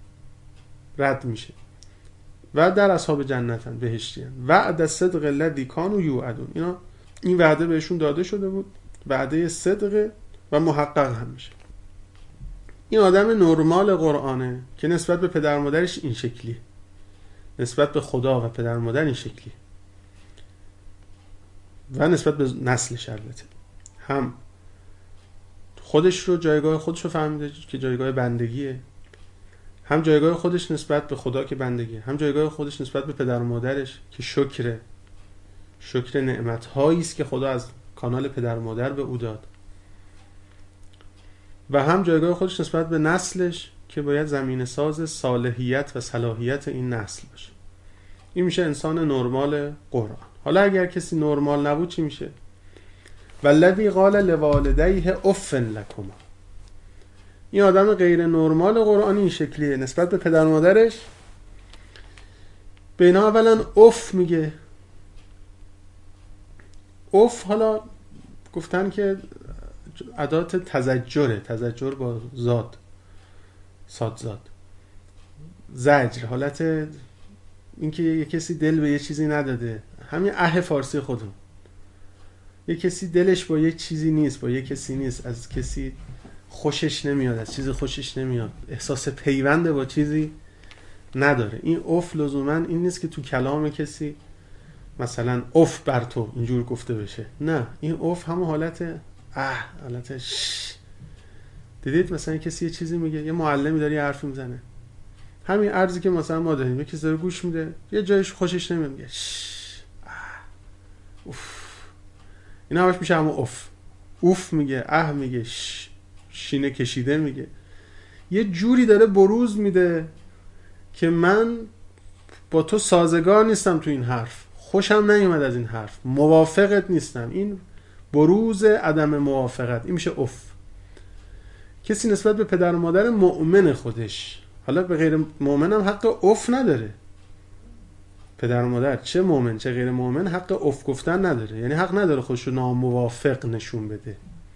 رد میشه و در اصحاب جنتن، بهشتیان. وعد الصدق الذی کانوا یوعدون. اینا این وعده بهشون داده شده بود، وعده صدق و محقق هم میشه. این آدم نرمال قرآنه که نسبت به پدر و مادرش این شکلی، نسبت به خدا و پدر و مادر این شکلی، و نسبت به نسلش البته هم خودش رو، جایگاه خودش رو فهمیده که جایگاه بندگیه، هم جایگاه خودش نسبت به خدا که بندگی، هم جایگاه خودش نسبت به پدر و مادرش که شکر نعمت‌هایی است که خدا از کانال پدر و مادر به او داد، و هم جایگاه خودش نسبت به نسلش که باید زمینه ساز صالحیت و صلاحیت این نسل باشه. این میشه انسان نرمال قرآن. حالا اگر کسی نرمال نبود چی میشه؟ والذی قال لوالدیه اف لکما. این آدم غیر نرمال قرآن این شکلیه نسبت به پدر و مادرش. به اینا اولا اف میگه. اف حالا گفتن که ادات تزجر با زاد، صاد، زجر، حالت اینکه یه کسی دل به یه چیزی نداده، همین فارسی خودم. یه کسی دلش با یه چیزی نیست، با یه کسی نیست، از کسی خوشش نمیاد، از چیزی خوشش نمیاد، احساس پیوند با چیزی نداره. این اف لزوما این نیست که تو کلام کسی مثلا اف بر تو اینجور گفته بشه، نه، این اف همون حالت حالت دیدید مثلا کسی یه چیزی میگه، یه معلمی داره یه حرفی میزنه، همین عرضی که مثلا ما داریم، یه کسی داره گوش میده، یه جایش خوشش نمیاد، میگه اوف، این همش میشه همون اف. اوف میگه، میگه، شینه کشیده میگه، یه جوری داره بروز میده که من با تو سازگار نیستم تو این حرف، خوشم نیومد از این حرف، موافقت نیستم. این بروز عدم موافقت، این میشه اف. کسی نسبت به پدر و مادر مؤمن خودش، حالا به غیر مؤمن هم حق اف نداره. پدر و مادر چه مؤمن چه غیر مؤمن حق اف گفتن نداره، یعنی حق نداره خودش رو ناموافق نشون بده.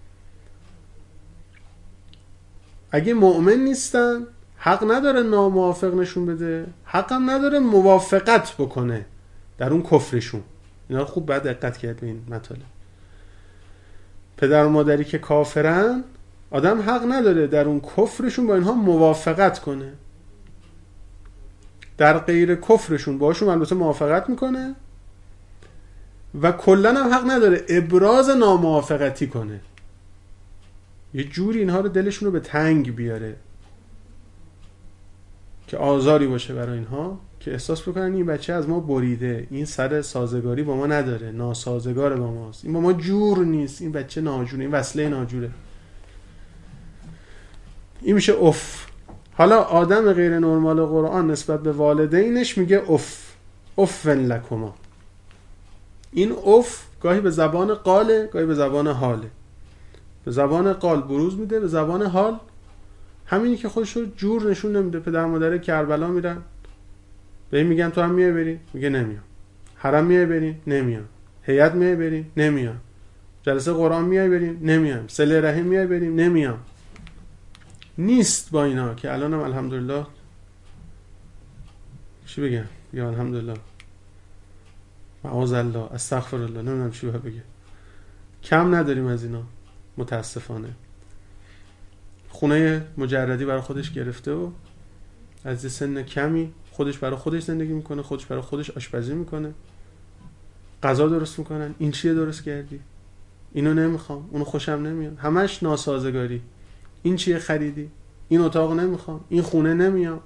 اگه مؤمن نیستن حق نداره ناموافق نشون بده، حق هم نداره موافقت بکنه در اون کفرشون. اینا خوب باید دقت کرد به این مطالب. پدر و مادری که کافرن، آدم حق نداره در اون کفرشون با اینها موافقت کنه. در غیر کفرشون باشون البته موافقت میکنه و کلن هم حق نداره ابراز ناموافقتی کنه. یه جوری اینها رو دلشون رو به تنگ بیاره که آزاری باشه برای اینها، که احساس بکنن این بچه از ما بریده، این سر سازگاری با ما نداره، ناسازگار با ماست، این با ما جور نیست، این بچه ناجوره، این وصله ناجوره. این میشه اف. حالا آدم غیر نرمال قرآن نسبت به والدینش میگه اف لکما. این اف گاهی به زبان قاله، گاهی به زبان حاله. به زبان قال بروز میده، به زبان حال همینی که خودش رو جور نشون نمیده. پدر مادر کربلا میرن به این میگن تو هم میای بری؟ میگه نمیام. حرم میای بری؟ نمیام. هیئت میای بری؟ نمیام. جلسه قرآن میای بریم؟ نمیام. صله رحم میای بریم؟ نمیام. نیست با اینا که الانم الحمدلله چی بگم؟ یا الحمدلله، معاذ الله، استغفر الله، نمیدونم چی بگم. کم نداریم از اینا متاسفانه. خونه مجردی برای خودش گرفته و از سن کمی خودش برای خودش زندگی میکنه، خودش برای خودش آشپزی میکنه، غذا درست میکنن. این چیه درست کردی؟ اینو نمیخوام، اونو خوشم نمیاد، همش ناسازگاری. این چیه خریدی؟ این اتاق نمیخوام، این خونه نمیام،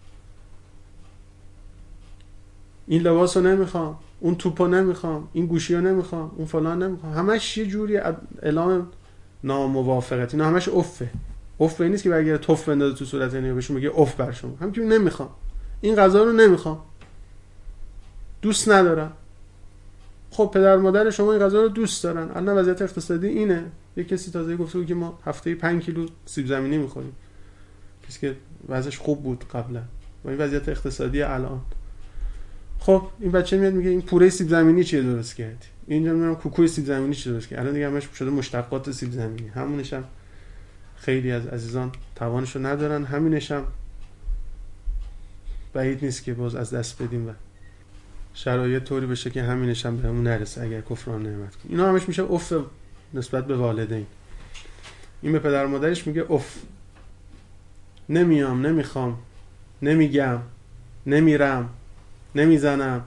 این لباسو نمیخوام، اون توپو نمیخوام، این گوشیو نمیخوام، اون فلان نمیخوام. همش یه جوری اعلام ناموافقت. اینا همش افه. اف به این نیست که بگیره توف بندازه تو صورت اینو بهشون بگه اف بر شما، همین که نمیخوام، این غذا رو نمیخوام، دوست ندارم. خب پدر مادر شما این غذا رو دوست دارن، الان وضعیت اقتصادی اینه. یه کسی تازه گفته بود که ما هفته‌ای 5 کیلو سیب زمینی میخوریم، کسی که وضعش خوب بود قبلا، با این وضعیت اقتصادی الان. خب این بچه میاد میگه این پوره سیب زمینی چیه درست کردی؟ اینجا میگم کوکوی سیب زمینی چیه درست کردی؟ الان دیگه همش شده مشتقات سیب زمینی. همونش هم خیلی از عزیزان توانشو ندارن، همینش هم بعید نیست که باز از دست بدیم و شرایط طوری بشه که همینش هم بهمون نرسه اگر کفران نعمت کنیم. اینا همش میشه اف نسبت به والدین. این به پدر و مادرش میگه اف. نمیام، نمیخوام، نمیگم، نمیرم، نمیزنم،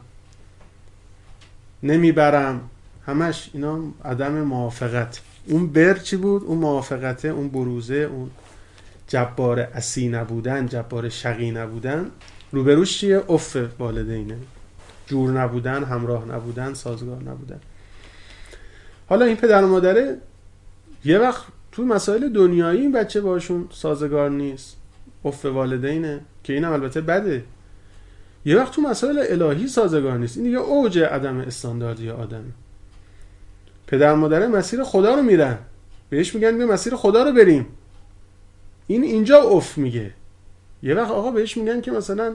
نمیبرم، همش اینا عدم موافقت. اون بر چی بود؟ اون موافقته، اون بروزه، اون جبار عصی نبودن، جبار شقی نبودن، روبروش چیه؟ اف والدینه. جور نبودن، همراه نبودن، سازگار نبودن. حالا این پدر و مادره یه وقت تو مسائل دنیایی این بچه باشون سازگار نیست، اف والدینه، که اینم البته بده. یه وقت تو مسائل الهی سازگار نیست، این دیگه اوج عدم استانداردی آدم. پدر و مادر مسیر خدا رو میرن، بهش میگن بیا مسیر خدا رو بریم، این اینجا اف میگه. یه وقت آقا بهش میگن که مثلا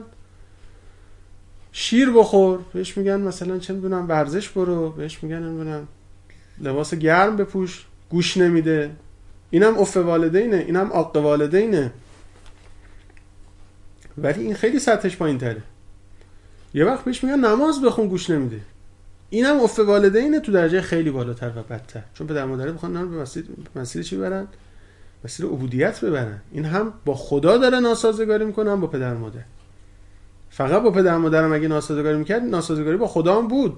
شیر بخور، بهش میگن مثلا چه میدونم ورزش برو، بهش میگن نمیدونم لباس گرم بپوش، گوش نمیده. اینم اف والدینه، اینم عاق والدینه. ولی این خیلی سطحش پایین تره. یه وقت بهش میگن نماز بخون، گوش نمیده. اینم اف والدینه تو درجه خیلی بالاتر و بدتر. چون پدر مادر میخوان اینا رو به مسیر چی ببرن؟ مسیر عبودیت ببرن. این هم با خدا داره ناسازگاری میکنه، هم با پدر مادر. فقط با پدر مادرم اگه ناسازگاری میکرد، ناسازگاری با خدا هم بود.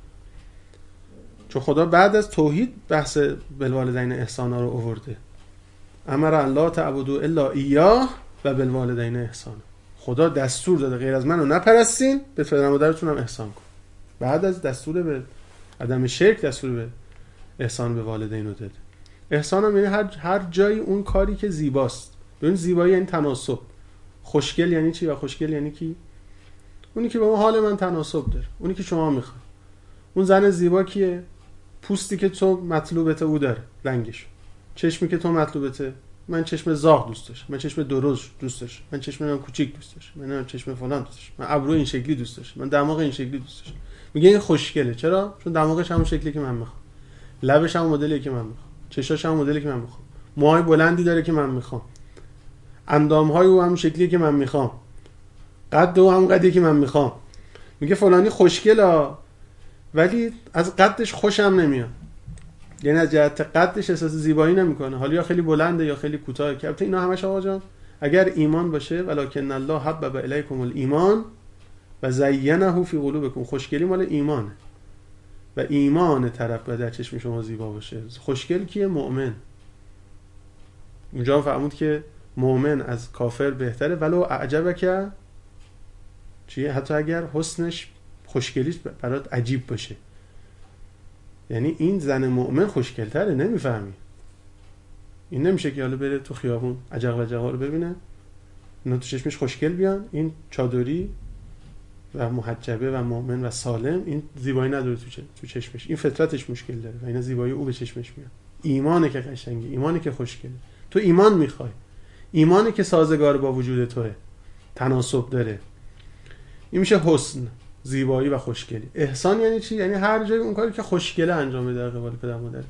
چون خدا بعد از توحید بحث بالوالدین احسانا رو آورده. امر الله تعبدوا الا ایاه و بالوالدین احسانا. خدا دستور داده غیر از منو نپرستین، به پدر مادرتون هم احسان کن. بعد از دستور به عدم شرک، دستور به احسان به والدین رو داده. احسان هم یعنی هر جایی اون کاری که زیباست. ببین زیبایی یعنی تناسب. خوشگل یعنی چی؟ و خوشگل یعنی کی؟ اونی که با اون حال من تناسب داره، اونی که شما میخواد. اون زن زیبا کیه؟ پوستی که تو مطلوبته او داره، رنگش. چشمی که تو مطلوبته، من چشم زاغ دوست داشتم، من چشم درشت دوست داشتم، من چشم من کوچیک دوست داشتم، من چشم فلان دوست داشتم، من ابرو این شکلی دوست داشتم، من دماغ این شکلی دوست داشتم. میگه این خوشگله. چرا؟ چون دماغش همون شکلی که من میخوام، لبش همون مدلی که من میخوام، چشاش همون مدلی که من میخوام، موهای بلندی داره که من میخوام، اندامهای او همون شکلی که من میخوام، قد او همون قدی که من میخوام. میگه فلانی خوشگله، ولی از قدش خوشم نمیاد. یعنی از جهت قدش احساس زیبایی نمیکنه، حالا یا خیلی بلنده یا خیلی کوتاه. که البته اینا همش آقا جان اگر ایمان باشه، ولکن الله حبب الیکم الایمان و زینه فی قلوبکم. خوشگلی مال ایمانه و ایمان طرف باید در چشم شما زیبا باشه. خوشگل کیه؟ مؤمن. اونجا فهمود که مؤمن از کافر بهتره. ولو اعجبک چیه؟ حتی اگر حسنش، خوشگلیش برات عجیب باشه. یعنی این زن مؤمن خوشگل‌تره، نمیفهمی. این نمیشه که حالا بره تو خیابون عجق و جقا رو ببینه، اینا تو چشمش خوشگل بیان، این چادری و محجبه و مؤمن و سالم، این زیبایی نداره تو چشمش، این فطرتش مشکل داره و اینا زیبایی او به چشمش میاد. ایمانه که قشنگه، ایمانه که خوشگله. تو ایمان میخوای، ایمانه که سازگار با وجود توئه، تناسب داره. این میشه حسن، زیبایی و خوشگلی. احسان یعنی چی؟ یعنی هر جای اون کاری که خوشگله انجام میده در قبال پدر مادر.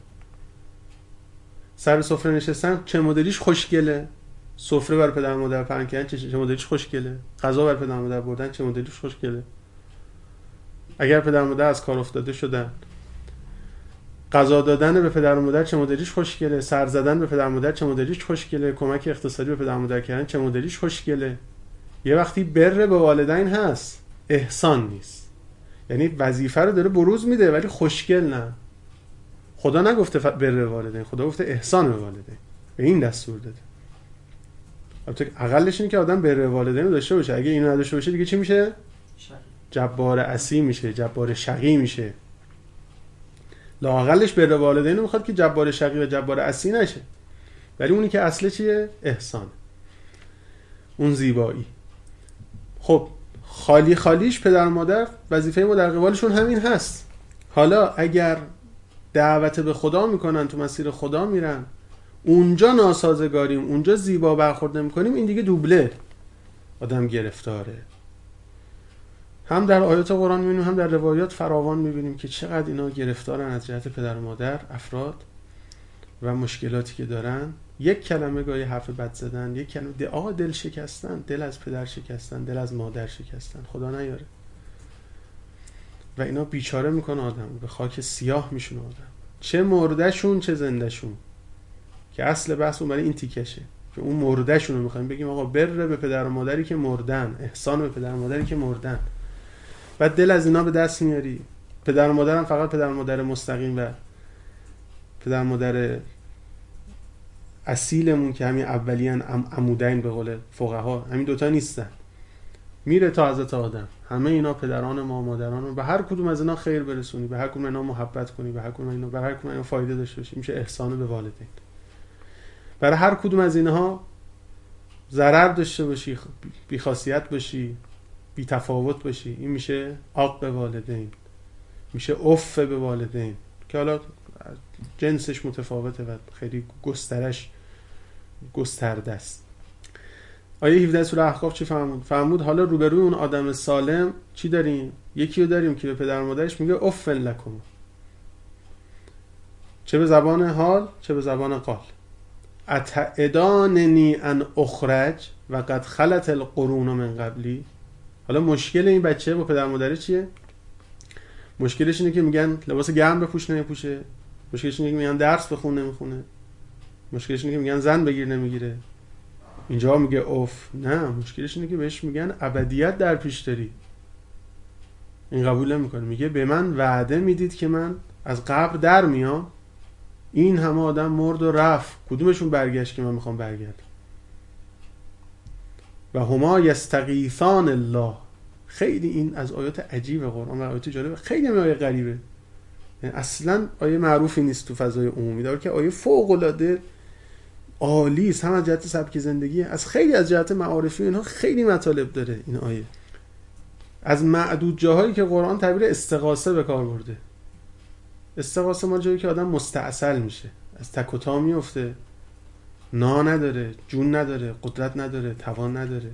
سر سفره نشستن چه مدلیش خوشگله، سفره بر پدر مادر پهن کردن چه مدلیش خوشگله، غذا بر پدر مادر بردن چه مدلیش خوشگله. اگر پدر مادر از کار افتاده شدن، غذا دادن به پدر و مادر چه مدلیش خوشگله، سر زدن به پدر و مادر چه مدلیش خوشگله، کمک اقتصادی به پدر و مادر کردن چه مدلیش خوشگله. یه وقتی بر به والدین هست، احسان نیست. یعنی وظیفه رو داره بروز میده ولی خوشگل نه. خدا نگفته بر والدین، خدا گفته احسان به والدین، به این دستور داده. البته اقلش اینه که آدم بر والدین رو داشته باشه. اگه اینو نداشته باشه دیگه چی میشه؟ جبار عصی میشه، جبار شقی میشه. لااقلش بر والدین رو میخواد که جبار شقی و جبار عصی نشه. ولی اونی که اصله چیه؟ احسان، اون زیبایی. خب خالیش پدر و مادر وظیفه ما در قبالشون همین هست. حالا اگر دعوت به خدا میکنن، تو مسیر خدا میرن، اونجا ناسازگاریم، اونجا زیبا برخورد نمیکنیم، این دیگه دوبله آدم گرفتاره. هم در آیات قرآن میبینیم، هم در روایات فراوان میبینیم که چقدر اینا گرفتارن از جهت پدر و مادر، افراد و مشکلاتی که دارن. یک کلمه گاهی حرف بد زدن، یک کلمه آقا دل شکستن، دل از پدر شکستن، دل از مادر شکستن، خدا نیاره. و اینا بیچاره میکنه آدم، به خاک سیاه میشونه آدم، چه مردهشون چه زندهشون. که اصل بحث اون برای این تیکشه که اون مردهشون رو میخوایم بگیم آقا بر به پدر و مادری که مردن، احسان به پدر و مادری که مردن. بعد دل از اینا به دست میاری. پدر و مادرم فقط پدر و مادر مستقیم و پدر و مادر اصیلمون که همین اولیان عمودین به قول فقها، همین دوتا نیستن، میره تا حضرت آدم. همه اینا پدران ما، مادران ما، به هر کدوم از اینا خیر برسونی، به هر کدوم اینا محبت کنی، به هر کدوم اینا فایده داشته باشی، میشه احسان به والدین. برای هر کدوم از اینها ضرر داشته باشی، بی‌خاصیت باشی، بی تفاوت باشی، این میشه عاق به والدین، میشه عف به والدین، که حالا جنسش متفاوته و خیلی گسترده است. آیه 17 سوره احقاف چی فرمود؟ حالا روبروی اون آدم سالم چی داریم؟ یکی رو داریم که به پدر و مادرش میگه اف لکم، چه به زبان حال چه به زبان قال. اتعداننی ان اخرج و قد خلت القرون من قبلی. حالا مشکل این بچه با پدر و مادر چیه؟ مشکلش اینه که میگن لباس گرم بپوش نمیپوشه، مشکلش اینه که میگن درس بخون نمیخونه، مشکلش اینه که میگن زن بگیر نمیگیره. اینجا میگه اوف. نه، مشکلش اینه که بهش میگن ابدیت در پیش داری. این قبول نمیکنه، میگه به من وعده میدید که من از قبر در میام، این همه آدم مرد و رفت، کدومشون برگشت که من میخوام برگردم؟ و هما یستغیثان الله. خیلی این از آیات عجیب قرآن و آیات جالب، خیلی هم آیه غریبه، یعنی اصلا آیه معروفی نیست تو فضای عمومی، در حالی که آیه فوق العاده عالی است، هم از جهت سبک زندگی، از خیلی از جهت معارفی اینها خیلی مطالب داره این آیه. از معدود جاهایی که قرآن تعبیر استغاثه به کار برده. استغاثه ما جایی که آدم مستعسل میشه، از تک و تا میفته، نا نداره، جون نداره، قدرت نداره، توان نداره،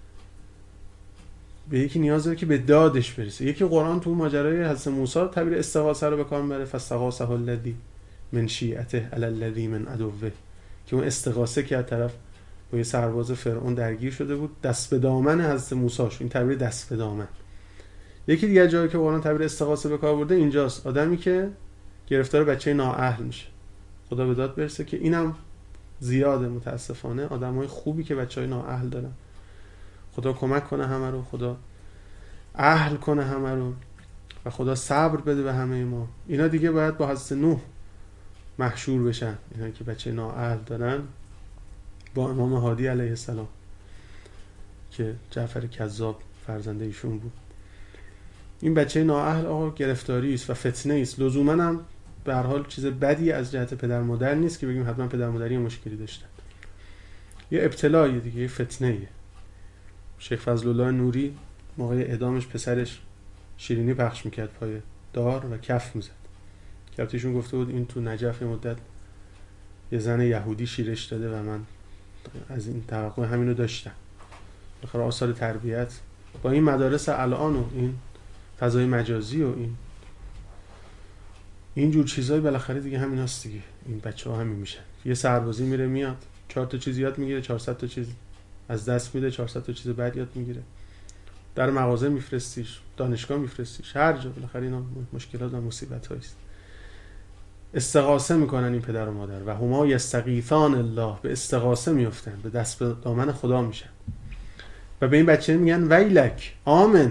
به یکی نیاز داره که به دادش برسه. یکی قرآن تو ماجرای حضرت موسی تعبیر استغاثه رو به کار میبره، فاستغاثه الذی من شیعته علی الذی من عدوه، که اون استغاثه که از طرف با یه سرباز فرعون درگیر شده بود، دست به دامن حضرت موسی شد. این تعبیر دست به دامن. یکی دیگه جایی که قرآن تعبیر استغاثه به کار برده اینجاست، آدمی که گرفتار بچه نااهل میشه. خدا به داد برسه که اینم زیاده متاسفانه، آدمای خوبی که بچهای نااهل دارن. خدا کمک کنه همه رو، خدا اهل کنه همه رو و خدا صبر بده به همه ما. اینا دیگه باید با حضرت نوح محشور بشن، اینا که بچه نااهل دارن، با امام هادی علیه السلام که جعفر کذاب فرزنده ایشون بود. این بچه نااهل آقا گرفتاری است و فتنه است. لزوما هم به هر حال چیز بدی از جهت پدر مادر نیست که بگیم حتما پدر مادری مشکلی داشتن. یه ابتلای دیگه، یه فتنه. شیخ فضل الله نوری موقع اعدامش پسرش شیرینی پخش میکرد پای دار و کف میزد. کفتیشون گفته بود این تو نجف مدت یه زن یهودی شیرش داده و من از این توقع همینو داشتم. بخاطر آثار تربیت با این مدارس الان و این فضای مجازی و این جور چیزای بالاخره دیگه همین هست دیگه. این بچه‌ها همین میشن. یه سربازی میره میاد 4 تا چیز یاد میگیره، 400 تا چیز از دست میده، 400 تا چیز بد یاد میگیره. در مغازه میفرستیش، دانشگاه میفرستیش، هر جا. بالاخره اینا مشکلات و مصیبت‌هایی است. استغاثه میکنن این پدر و مادر و هما یستغیثان الله، به استغاثه میافتن، به دست به دامن خدا میشن و به این بچه میگن ویلک آمن،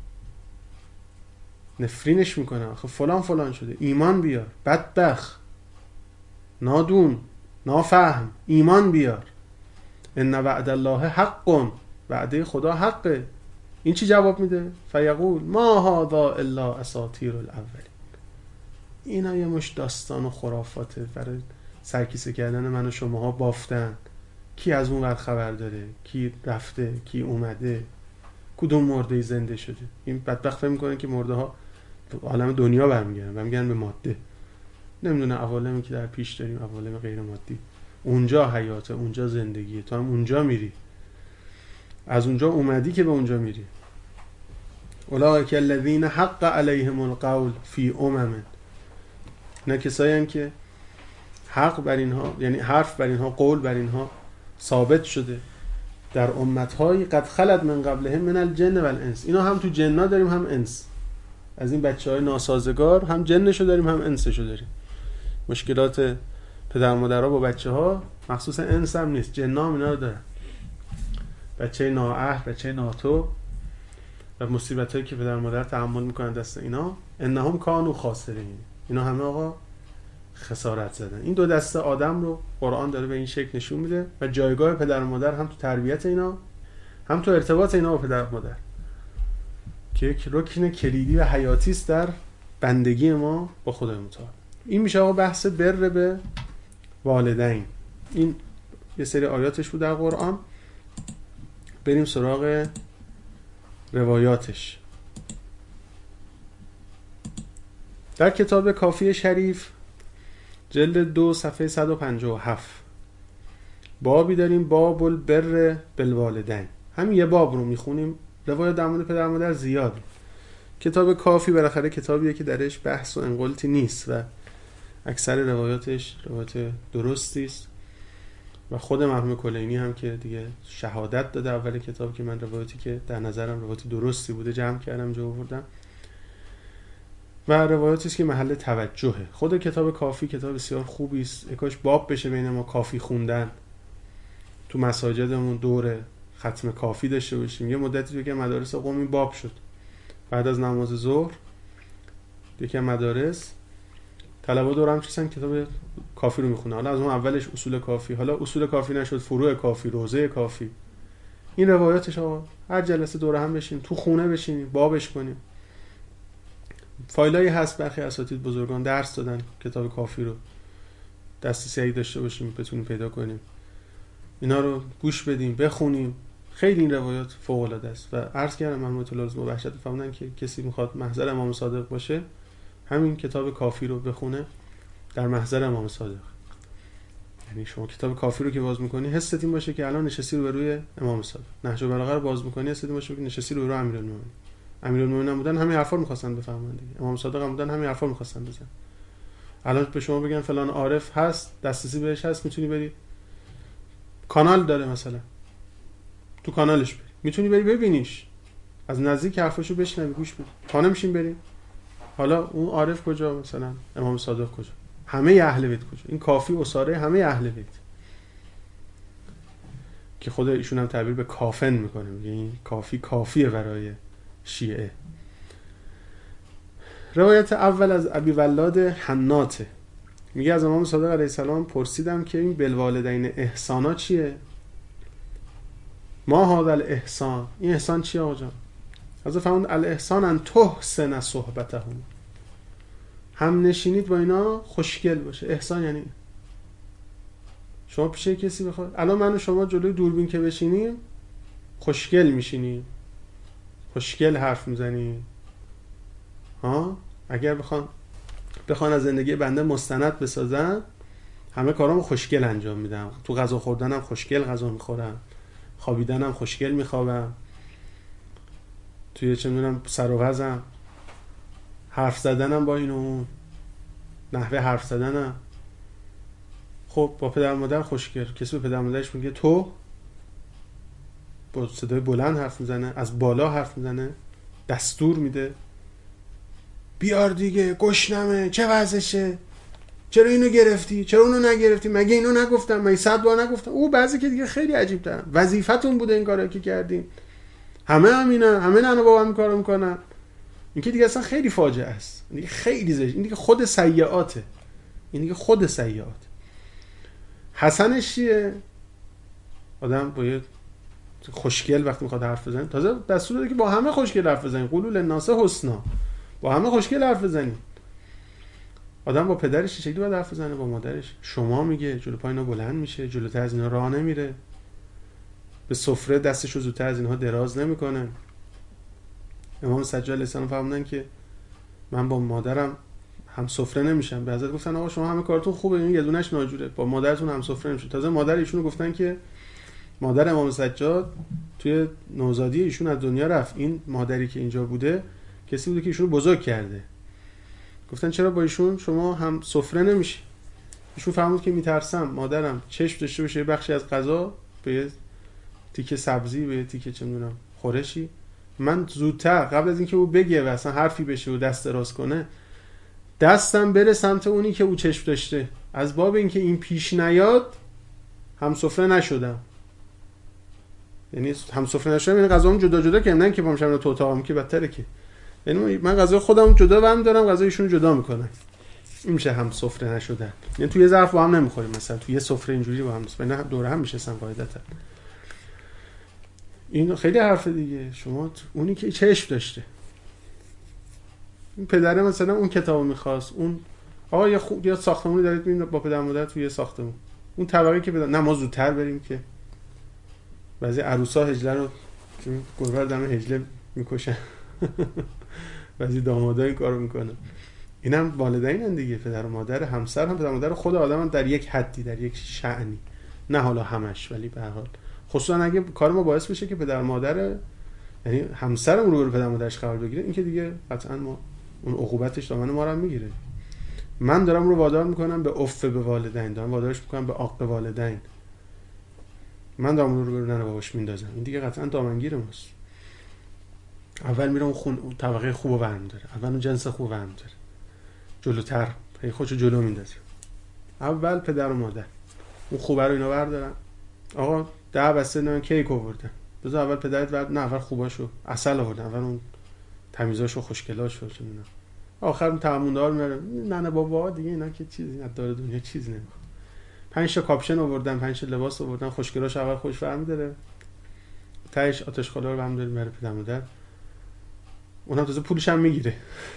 نفرینش میکنن. آخه فلان شده، ایمان بیار، بدبخت، نادون، نافهم، ایمان بیار. ان وعد الله حق، وعده خدا حقه. این چی جواب میده؟ فیقول ما هذا الا اساطیر الاولین. اینا یه مش داستان و خرافاته برای سرکیسه کردن من و شماها بافتن. کی از اون ور خبر داره؟ کی رفته؟ کی اومده؟ کدوم مرده زنده شده؟ این بدبخت فهم میکنه که مرده ها عالم دنیا برمیگردن به ماده. نمیدونه عوالمی که در پیش داریم، عوالم غیر مادی، اونجا حیاته، اونجا زندگیه، تو هم اونجا میری، از اونجا اومدی که به اونجا میری. اولئک الذین حق علیهم القول فی امم، نه کسایی هستند که حق بر اینها، یعنی حرف بر اینها، قول بر اینها ثابت شده در امت‌های قد خلت من قبلهم من الجن والانس. اینا هم تو جن‌ها داریم هم انس. از این بچه‌های ناسازگار هم جنشو داریم هم انسشو داریم. مشکلات پدر مادرها با بچه‌ها مخصوص انس هم نیست، جن‌ها هم اینا رو دارن. بچه نااهل، بچه ناتو و مصیبتایی که پدر مادر تحمل میکنن دست اینا. انهم کانوا خاسرین. اینا همه آقا خسارت زدن. این دو دسته آدم رو قرآن داره به این شکل نشون میده و جایگاه پدر و مادر هم تو تربیت اینا، هم تو ارتباط اینا با پدر و مادر که یک رکن کلیدی و حیاتی است در بندگی ما با خدای متعال. این میشه آقا بحث بر به والدین. این یه سری آیاتش بود در قرآن. بریم سراغ روایاتش. در کتاب کافی شریف جلد 2 صفحه 157 بابی داریم، باب البر بالوالدین. همین یه باب رو میخونیم. روایات در مورد پدر و مادر زیاده. کتاب کافی بالاخره کتابیه که درش بحث و انقلتی نیست و اکثر روایاتش روایات درستی است و خود مرحوم کلینی هم که دیگه شهادت داده اول کتاب که من روایاتی که در نظرم روایت درستی بوده جمع کردم جا آوردم و روایاتی است که محل توجهه. خود کتاب کافی کتاب بسیار خوبی است. کاش باب بشه بین ما کافی خوندن، تو مساجدمون دور ختم کافی داشته باشیم. یه مدتی تو که مدارس قومی باب شد، بعد از نماز ظهر یکی مدارس طلبه دورم چیزن کتاب کافی رو میخونه. حالا از اون اولش اصول کافی، حالا اصول کافی نشد فروع کافی، روزه کافی. این روایاتش آقا هر جلسه دور هم بشین، تو خونه بشینیم بابش کنیم. فایلایی هست برخی اساتید بزرگان درس دادن کتاب کافی رو، دسترسی داشته باشیم بتونیم پیدا کنیم، اینا رو گوش بدیم بخونیم. خیلی این روایات فوق العاده است و عرض کردم من مطلع وحشت فهمیدن که کسی میخواد محضر امام صادق باشه همین کتاب کافی رو بخونه در محضر امام صادق. یعنی شما کتاب کافی رو که باز میکنی حست این باشه که الان نشستی رو به روی امام صادق. نهج البلاغه رو باز میکنی حست این باشه که نشستی رو به روی امیرالمومنین. امیرالمومنین بودن همین حرفا رو می‌خواستن بفهمن دیگه، امام صادق هم بودن همین حرفا رو می‌خواستن بزنن. الان به شما بگن فلان عارف هست، دسترسی بهش هست، میتونی بری کانال داره مثلا تو کانالش بری، میتونی بری ببینیش، از نزدیک حرفاشو بشنوی گوش بدی. پا نمیشین بری. حالا اون عارف کجا؟ مثلا امام صادق کجا؟ همه اهل بیت کجا؟ این کافی اساره همه اهل بیت که خود ایشون هم تعبیر به کافن میکنه، میگه این کافی کافیه برای شیعه. روایت اول از ابی ولاد حناته، میگه از امام صادق علیه السلام پرسیدم که این بالوالدین احسانا چیه؟ ما هذا الاحسان، این احسان چیه آقا جان؟ حضرت فرمود الاحسان ان تحسن صحبتهم، هم نشینید با اینا خوشگل باشه. احسان یعنی شما پیش کسی بخواد، الان من و شما جلوی دوربین که بشینیم خوشگل میشینیم، خوشگل حرف میزنیم. اگر بخوان از زندگی بنده مستند بسازن همه کارامو خوشگل انجام میدم، تو غذا خوردنم خوشگل غذا میخورم، خوابیدنم خوشگل میخوابم، توی چه میدونم سر و وضعم، حرف زدنم با این و اون، نحوه حرف زدنم. خب با پدر مادر خوشگل، کسی به پدر مادرش میگه تو، با صدای بلند حرف میزنه، از بالا حرف میزنه، دستور میده بیار دیگه، گشنمه، چه وضعشه، چرا اینو گرفتی، چرا اونو نگرفتی، مگه اینو نگفتم، مگه 100 بار نگفتم. او بعضی که دیگه خیلی عجیب ترن، وظیفتون بوده این کارا که کردین، همه همینن، همه ننه بابا هم کارو میکنن. این که دیگه اصلا خیلی فاجعه است، این دیگه خیلی زشت، این دیگه خود سیئاته، این دیگه خود سیئات. حسنش چیه؟ آدم باید خوشگل وقتی میخواد حرف بزنه، تازه دستور داده که با همه خوشگل حرف بزنین، قولوا للناس حسنا، با همه خوشگل حرف بزنین. آدم با پدرش چه شکلی باید حرف بزنه، با مادرش شما میگه، جلو پای اینا بلند میشه، جلوتر از اینا راه نمیره، به سفره دستشو زودتر از اینها دراز نمیکنه. امام سجاد علیه السلام فرمودن که من با مادرم هم سفره نمیشم. به حضرت گفتن آقا شما همه کارتون خوبه، این یه دونهش ناجوره، با مادرتون هم سفره نمیشه. تازه مادر ایشونو گفتن که مادر امام سجاد توی نوزادی ایشون از دنیا رفت، این مادری که اینجا بوده کسی بوده که ایشونو بزرگ کرده. گفتن چرا با ایشون شما هم سفره نمیشی؟ ایشون فرمود که میترسم مادرم چشم داشته باشه بخشی از غذا به تیکه سبزی، به تیکه چه میدونم خورشی، من زودتر قبل از اینکه او بگه و اصلا حرفی بشه و دست دراز کنه دستم بره سمت اونی که او چشم داشته، از باب اینکه این پیش نیاد هم سفره نشدم. یعنی هم سفره نشدم یعنی غذامو جدا جدا کردم، نه که با تو اتاقم که بدتره که، یعنی من غذا خودم جدا برمی دارم، غذا ایشونو جدا میکنم. این میشه هم سفره نشدن. یعنی توی ظرف با هم نمیخوریم، مثلا توی یه سفره اینجوری با هم نه دور هم میشستن قاعدتا. این خیلی حرفه دیگه. شما اونی که چشم داشته، این پدره مثلا اون کتابو میخواست، اون آقا یا ساختمونی دارید میبینید با پدر مادر توی ساختمون، اون طبقه که نه ما زودتر بریم که بعضی عروسا هجله رو گربه دم هجله میکشن بعضی دامادا این کارو میکنن. اینم والدینن دیگه، پدر و مادر، همسر هم پدر و مادر خود آدمن در یک حدی، در یک شأنی، نه حالا همش، ولی به هر حال خصوصا اگه کار ما باعث بشه که پدر و مادر، یعنی همسرمون رو پدر و مادرش قرار بگیره، این که دیگه قطعا ما اون عقوبتش دامن ما رو هم میگیره. من دارم رو وادار میکنم به عف به والدین، دارم وادارش میکنم به عاق والدین، من دارم رو ننه باباش میندازم، این دیگه قطعا دامنگیر ماست. اول میره اون طبقه خوبو برمی داره، اول اون جنس خوبو برمی داره، جلوتر هی خودشو جلو میندازه. اول پدر و مادر اون خوبه رو اینا بردارن. آقا 10 بسته نان کیک آوردن، بذار اول پدرت نه اول خوباشو عسل آوردن، اول اون تمیزاشو خوشگلاشو چه میدونم، آخر اون تعاملدار میاره ننه بابا دیگه، اینا که چیزی از داره دنیا چیزی نمیخواد. 5 تا کاپشن آوردن، 5 تا لباس آوردن، خوشگلاش اول خوش برمی داره، تهش آتش خالا رو برمی داره میاره پدر مادر، اونم تازه پولش هم میگیره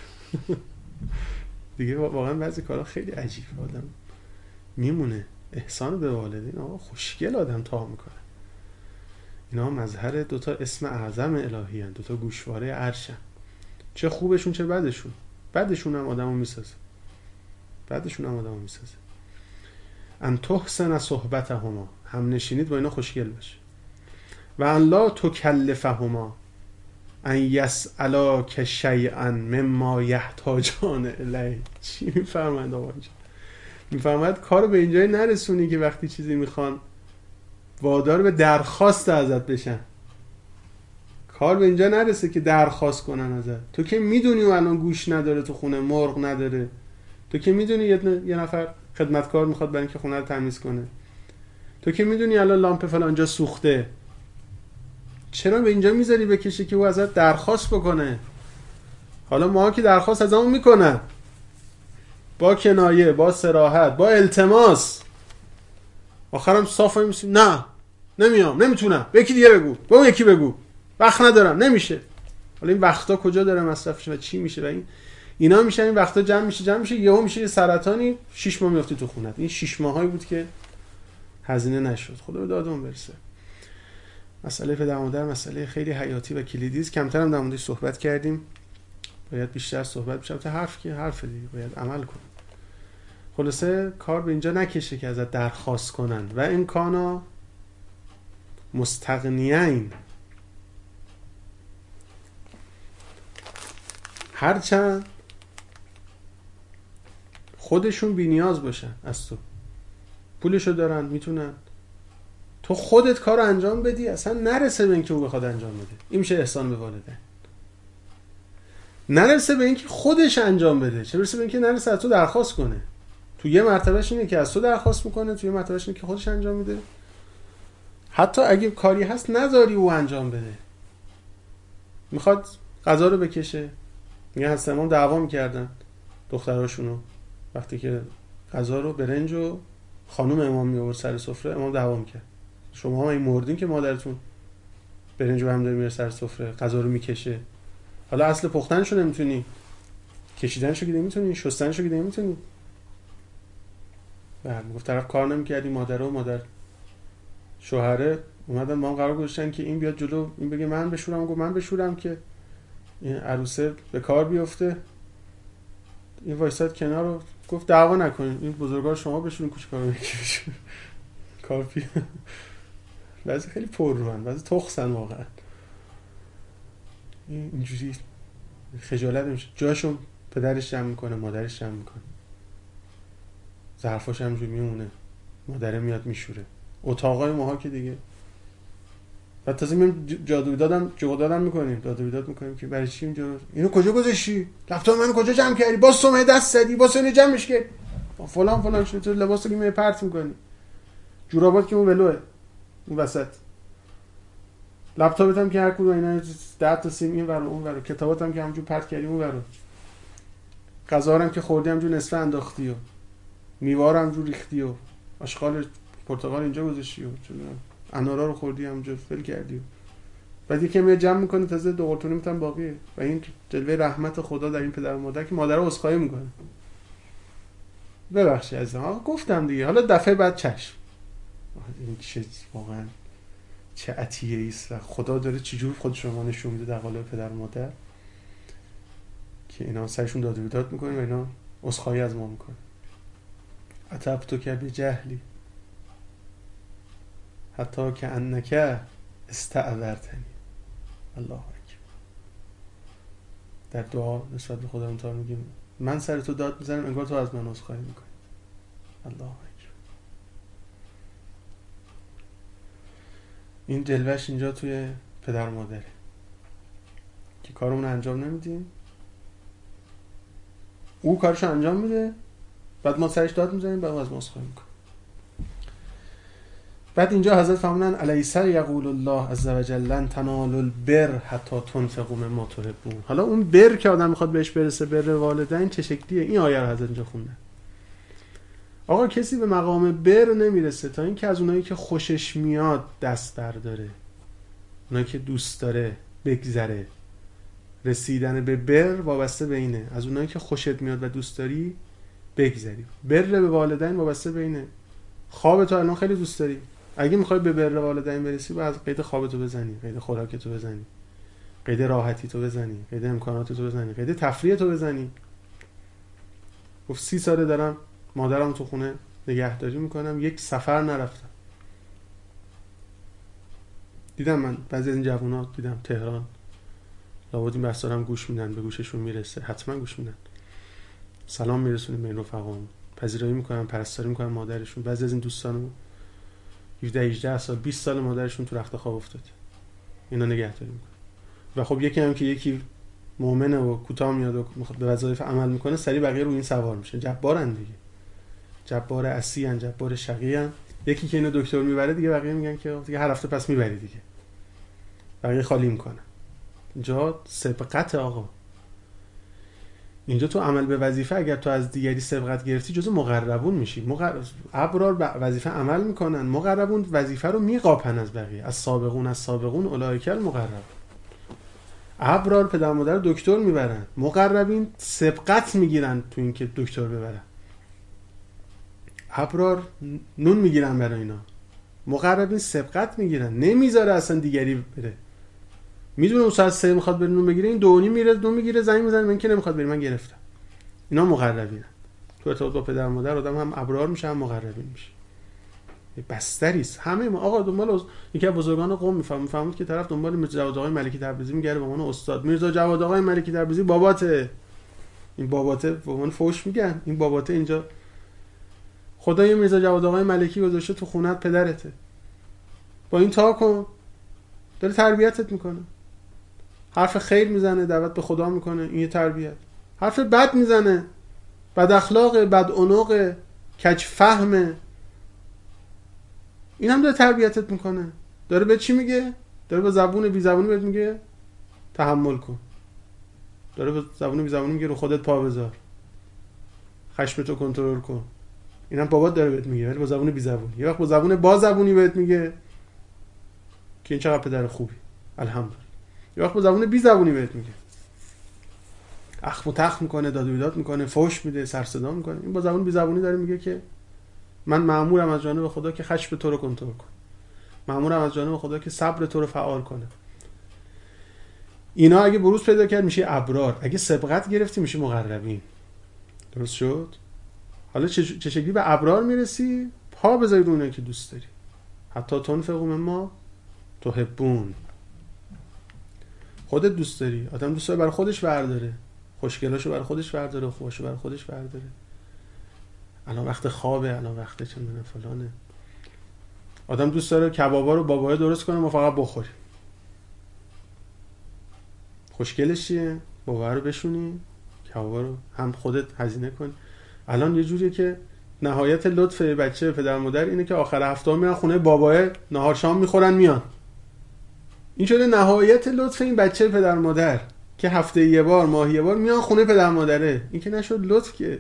دیگه. واقعا بعضی کارا خیلی عجیبه، آدم میمونه. احسان به والدین آقا خوشگل آدم تا میکنه. اینا مظهر دوتا اسم اعظم الهی هستند، دوتا گوشواره عرشن، چه خوبشون چه بدشون. بدشون هم آدمو میسازه، بدشون هم آدمو میسازه. ان تحسن صحبتهما، هم نشینید با اینا خوشگل باشه. و ان لا تکلفهما ان یسألاک شیئا مما یحتاجان الیه. چی میفرمایند آقا اینجا؟ میفرماید کارو به اینجای نرسونی که وقتی چیزی میخوان وادار به درخواست ازت بشن. کار به اینجا نرسه که درخواست کنن ازت. تو که میدونی اون الان گوش نداره تو خونه، مرغ نداره، تو که میدونی یه نفر خدمتکار میخواد برای اینکه خونه رو تمیز کنه، تو که میدونی الان لامپ فلانجا سوخته، چرا به اینجا میذاری بکشه که او ازت درخواست بکنه؟ حالا ما که درخواست از همون میکنن با کنایه، با صراحت، با التماس، آخرم صاف میشیم نه نمیام، نمیتونم، به یکی دیگه بگو، به اون یکی بگو، وقت ندارم، نمیشه. حالا این وقتا کجا داره مصرف شه و چی میشه؟ و اینا میشه این وقتا جمع میشه یهو میشه یه سرطانی 6 ماه میافته تو خونت. این 6 ماهایی بود که هزینه نشد. خدا به دادمون برسه. مسئله پدر مادر مسئله خیلی حیاتی و کلیدی است. کمتر هم در موردش صحبت کردیم، باید بیشتر صحبت بشه. تا حرف که حرف دیگه، باید عمل کنیم. خلاصه کار به اینجا نکشه که ازت درخواست کنن و این کانا مستغنیین، هرچند خودشون بی نیاز باشن از تو، پولشو دارن میتونن، تو خودت کار انجام بدی، اصلا نرسه به اینکه او بخواد انجام بده. این میشه احسان به والدین. نرسه به اینکه خودش انجام بده، چه برسه به اینکه نرسه از تو درخواست کنه. تو یه مرتبهش اینه که از تو درخواست میکنه، تو یه مرتبهش اینه که خودش انجام میده. حتی اگه کاری هست نذاری او انجام بده. میخواد غذا رو بکشه، میگه هست امام دعوا میکردن دختراشونو وقتی که غذا رو برنج و خانم امام میآورد سر سفره، امام دعوا میکرد. شما هم این مردین که مادرتون برنج رو هم داره میاره سر سفره، غذا رو میکشه. حالا اصل پختنشو نمیتونی، کشیدنشو که نمیتونی، شستنشو که نمیتونی. بعد میگفت طرف کار نمیکردی، مادر و مادر شوهره اومدن با هم قرار گذاشتن که این بیاد جلو، این بگه من بشورم، گفت من بشورم که این عروسه به کار بیفته. این وایساد کنار رو گفت دعوا نکنین، این بزرگوار شما بشورین، کوچیک‌ها رو بشورین. کافی. بعضی خیلی پرروان، بعضی تخسن واقعا. اینجوری خجالت نمیشه، جاشو پدرش جمع میکنه، مادرش جمع میکنه، ظرفاش همجوری میمونه، مادره میاد میشوره. اتاقای ماها که دیگه بعد تازه میام جادو دادم میکنیم، داد و بیداد میکنیم که برای چی اینو کجا گذاشتی؟ لپتاپ منو کجا جمع کردی؟ باز سومه دست زدی، باز اینو جمعش کردی، فلان شد. تو لباسو که می پرت میکنی، جورابات که اون ولوه اون وسط، لپتاپت هم که هر کدوم اینا 10 تا سیم این ور اون ور، کتابات هم که همونجور پرت کردی اون ور. غذا رو هم که خوردی همجور نصفه انداختی و میوه رو همجور ریختی و آشغال پرتقال اینجا گذاشتی و انارا رو خوردی همجور فل کردی و بعد یکی میاد جمع میکنه تازه دو قرتونی میتن باقیه. و این جلوه رحمت خدا در این پدر و مادر که مادرها عذرخواهی میکنه. ببخشید عزیزم، آقا گفتم دیگه، حالا دفعه بعد چشم. این چه واقعا چه عطیه ایست و خدا داره چجور خودش رو ما نشون میده در قالب پدر و مادر که اینا سرشون داد و بیداد میکنه و اینا عذرخواهی از ما میکنه. عتبتو که به جهلی حتی که انکه استعذرتنی. الله اکبر. در دعا نسبت به خدا اونطور میگیم من سر تو داد میزنم انگار تو از من عذرخواهی میکنی. الله اکبر. این جلوه‌اش اینجا توی پدر و مادره که کارمون انجام نمیدیم، او کارشو انجام میده، بعد ما سرش داد میزنیم، بعد از ما عذرخواهی میکنه. بعد اینجا حضرت فرمودن الیس یقول الله عز وجل لن تنالوا البر حتی تنفقوا مما تحبون. حالا اون بر که آدم میخواد بهش برسه، بر والدین چه شکلیه؟ این آیه رو حضرت اینجا خوندن. آقا کسی به مقام بر نمیرسه تا اینکه از اونایی که خوشش میاد دست برداره، اونایی که دوست داره بگذره. رسیدن به بر وابسته به اینه، از اونایی که خوشت میاد و دوست داری بگذری. بر به والدین وابسته به اینه. خوابتو الان خیلی دوست داری، اگه میخوای به بر والدین برسی باید قید خوابتو بزنی، قید خوراکتو بزنی، قید راحتیتو بزنی، قید امکاناتتو بزنی، قید تفریحتو بزنی. گفت 30 ساله دارم مادرم تو خونه نگهداری میکنم، یک سفر نرفتم. دیدم من بعضی از این جوونا دیدم تهران لابد این بحثا هم گوش میدن، به گوششون میرسه، حتما گوش میدن، سلام میرسونیم به این رفقام، پذیرایی میکنن، پرستاری میکنن مادرشون. بعضی از این دوستانو 17 18 سال 20 سال مادرشون تو رخت خواب افتاد، اینا نگهداری میکنن. و خب یکی هم که یکی مؤمنه و کوتاه میاد و به وظایف عمل میکنه، سری بقیه رو این سوار میشه. جبارن دیگه، جبار اسیان، جبار شقیان. یکی که اینو دکتر میبره دیگه بقیه میگن که دیگه هر هفته پس میبری دیگه، بقیه خالی میکنه. اینجا سبقت آقا، اینجا تو عمل به وظیفه اگر تو از دیگری سبقت گرفتی جزو مقربون میشی. ابرار وظیفه عمل میکنن، مقربون وظیفه رو میقاپن از بقیه. از سابقون اولئک المقربون. ابرار پدر مادر دکتر میبرن، مقربین سبقت میگیرن تو اینکه دکتر ببرن. ابرار نون میگیرن برای اینا، مقربین سبقت میگیرن، نمیذاره اصلا دیگری بره. میدونه اون ساعت 3 میخواد بره نون بگیره، این 2:30 میره نون میگیره، زنگ میزنه من که نمیخواد بری، من گرفتم. اینا مقربینن. تو ارتباط با پدر و مادر آدم هم ابرار میشه هم مقربین میشه. بستری است. همه ما آقا دنبال یکی از بزرگان قوم میفهمید که طرف دنبال میرزا جواد آقای ملکی تبریزی میگره به عنوان استاد. میرزا جواد آقای ملکی تبریزی باباته. این باباته به عنوان فوش میگن، این باباته اینجا خدای میرزا جواد آقای ملکی گذاشته تو خونت، پدرته. با این تا کن، داره تربیتت میکنه. حرف خیر میزنه، دعوت به خدا میکنه، این تربیت. حرف بد میزنه، بد اخلاق، بد عنق، کج فهمه، این هم داره تربیتت میکنه. داره به چی میگه؟ داره به زبون بی زبونی بهت میگه تحمل کن. داره به زبون بی زبونی میگه رو خودت پا بذار، خشمتو کنترل کن. اینم بابات داره بهت میگه، ولی با زبون بی زبونی. یه وقت با زبون با زبونی بهت میگه که این چقدر پدر خوبی، الحمدلله. یه وقت با زبون بی زبونی بهت میگه، اخم و تخم میکنه، داد و بیداد میکنه، فحش میده، سر صدا میکنه. این با زبون بی زبونی داره میگه که من مأمورم از جانب خدا که خشم تو رو کنترل کنم، مأمورم از جانب خدا که صبر تو رو فعال کنه. اینا اگه بروز پیدا کرد میشه ابرار، اگه سبقت گرفتی میشه مقربین. درست شد؟ حالا چه شکلی به ابرار میرسی؟ پا بذاری رو اونایی که دوست داری. حتی تنفقوا مما تحبون. خودت دوست داری، آدم دوست داره برای خودش برداره، خوشگلاشو برای خودش برداره، خوباشو برای خودش برداره. الان وقت خوابه، الان وقت چه میدونم فلانه. آدم دوست داره کبابا رو بابای درست کنه ما فقط بخوریم. خوشگلش چیه؟ بابا رو بشونی، کبابا رو هم خودت هزینه کن. الان یه جوریه که نهایت لطف بچه پدر مادر اینه که آخر هفته میرن خونه بابای، نهار شام میخورن میان. این شده نهایت لطف این بچه پدر مادر. که هفته یه بار ماهی یه بار میان خونه پدر مادره. این که نشد لطف که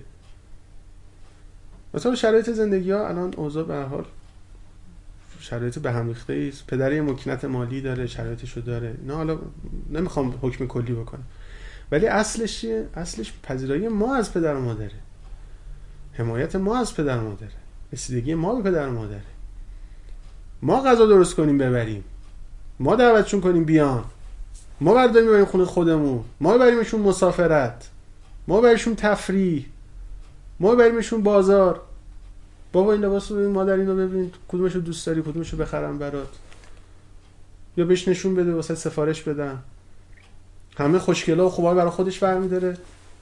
مثلا شرایط زندگی ها الان اوضاع به هر حال شرایط به هم ریخته است. پدر یه مکنت مالی داره، شرایطشو داره. نه حالا نمیخوام حکم کلی بکنم، ولی اصلش چیه؟ اصلش پذیرایی ما از پدر و مادره، حمایت ما از پدر و مادره، رسیدگی ما به پدر و مادره. ما غذا درست کنیم ببریم، ما دعوتشون کنیم بیان، ما برداریم ببریم خونه خودمون، ما ببریمشون مسافرت، ما ببریمشون تفریح، ما ببریمشون بازار. بابا این لباسو ببین، مادر اینو ببین، کدومشو دوست داری، کدومشو بخرم برات، یا بهش نشون بده واسه سفارش بدم. همه خوشگلا و خوبا برای خودش برمی‌داره.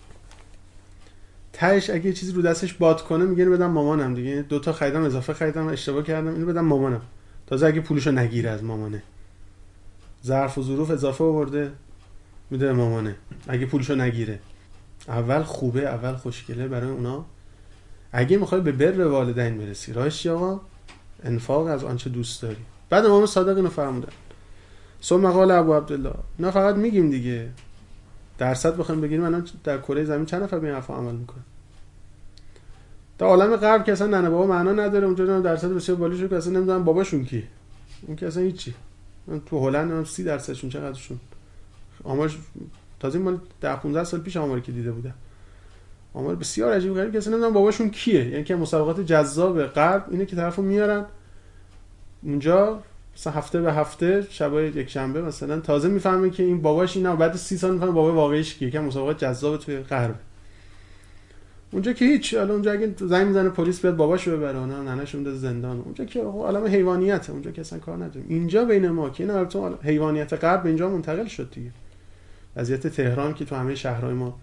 تهش اگه چیزی رو دستش باد کنه میگه اینو بدم مامانم دیگه، 2 تا خریدم اضافه خریدم اشتباه کردم اینو بدم مامانم. تازه اگه پولشو نگیره از مامانه، ظرف و ظروف اضافه آورده میده مامانه. اگه پولشو نگیره اول خوبه، اول خوشگله برای اونا. اگه میخوای به بر والدین برسی راهش چیه آقا؟ انفاق از آنچه دوست داری. بعد امام صادق اینو فرمودن. ثم قال ابو عبدالله. نه فقط میگیم دیگه، درصد بخوایم بگیریم الان در کره زمین چند نفر به این حرفا عمل میکنن؟ در عالم غرب که اصلا ننه بابا معنا نداره، اونجا درصد بسیار بالیشه که اصلا نمیدونن باباشون کی، اون که اصلا هیچی. تو هلند 30%شون چقدرشون آمارش تازه مال 10-15 سال پیش آماری که دیده بودم، آمار بسیار عجیب غریب که اصلا نمیدونن باباشون کیه. یعنی که مسابقات جذاب غرب اینه که طرفو میارن اونجا مثلا هفته به هفته شبای یک شنبه مثلا تازه میفهمه که این باباش اینه، بعد 30 سال میفهمه بابا واقعیش کیه. که مسابقات جذاب توی غرب اونجا که هیچ. الان اونجا اگه زنگ میزنه پلیس بیاد باباشو ببره، اونا ننه‌شو میده زندان. اونجا که عالم حیوانیته، اونجا که اصلا کار نداریم. اینجا بین ما که اینا تو حیوانیت غرب به اینجا منتقل شد دیگه. وضعیت تهران که تو همه شهرهای ما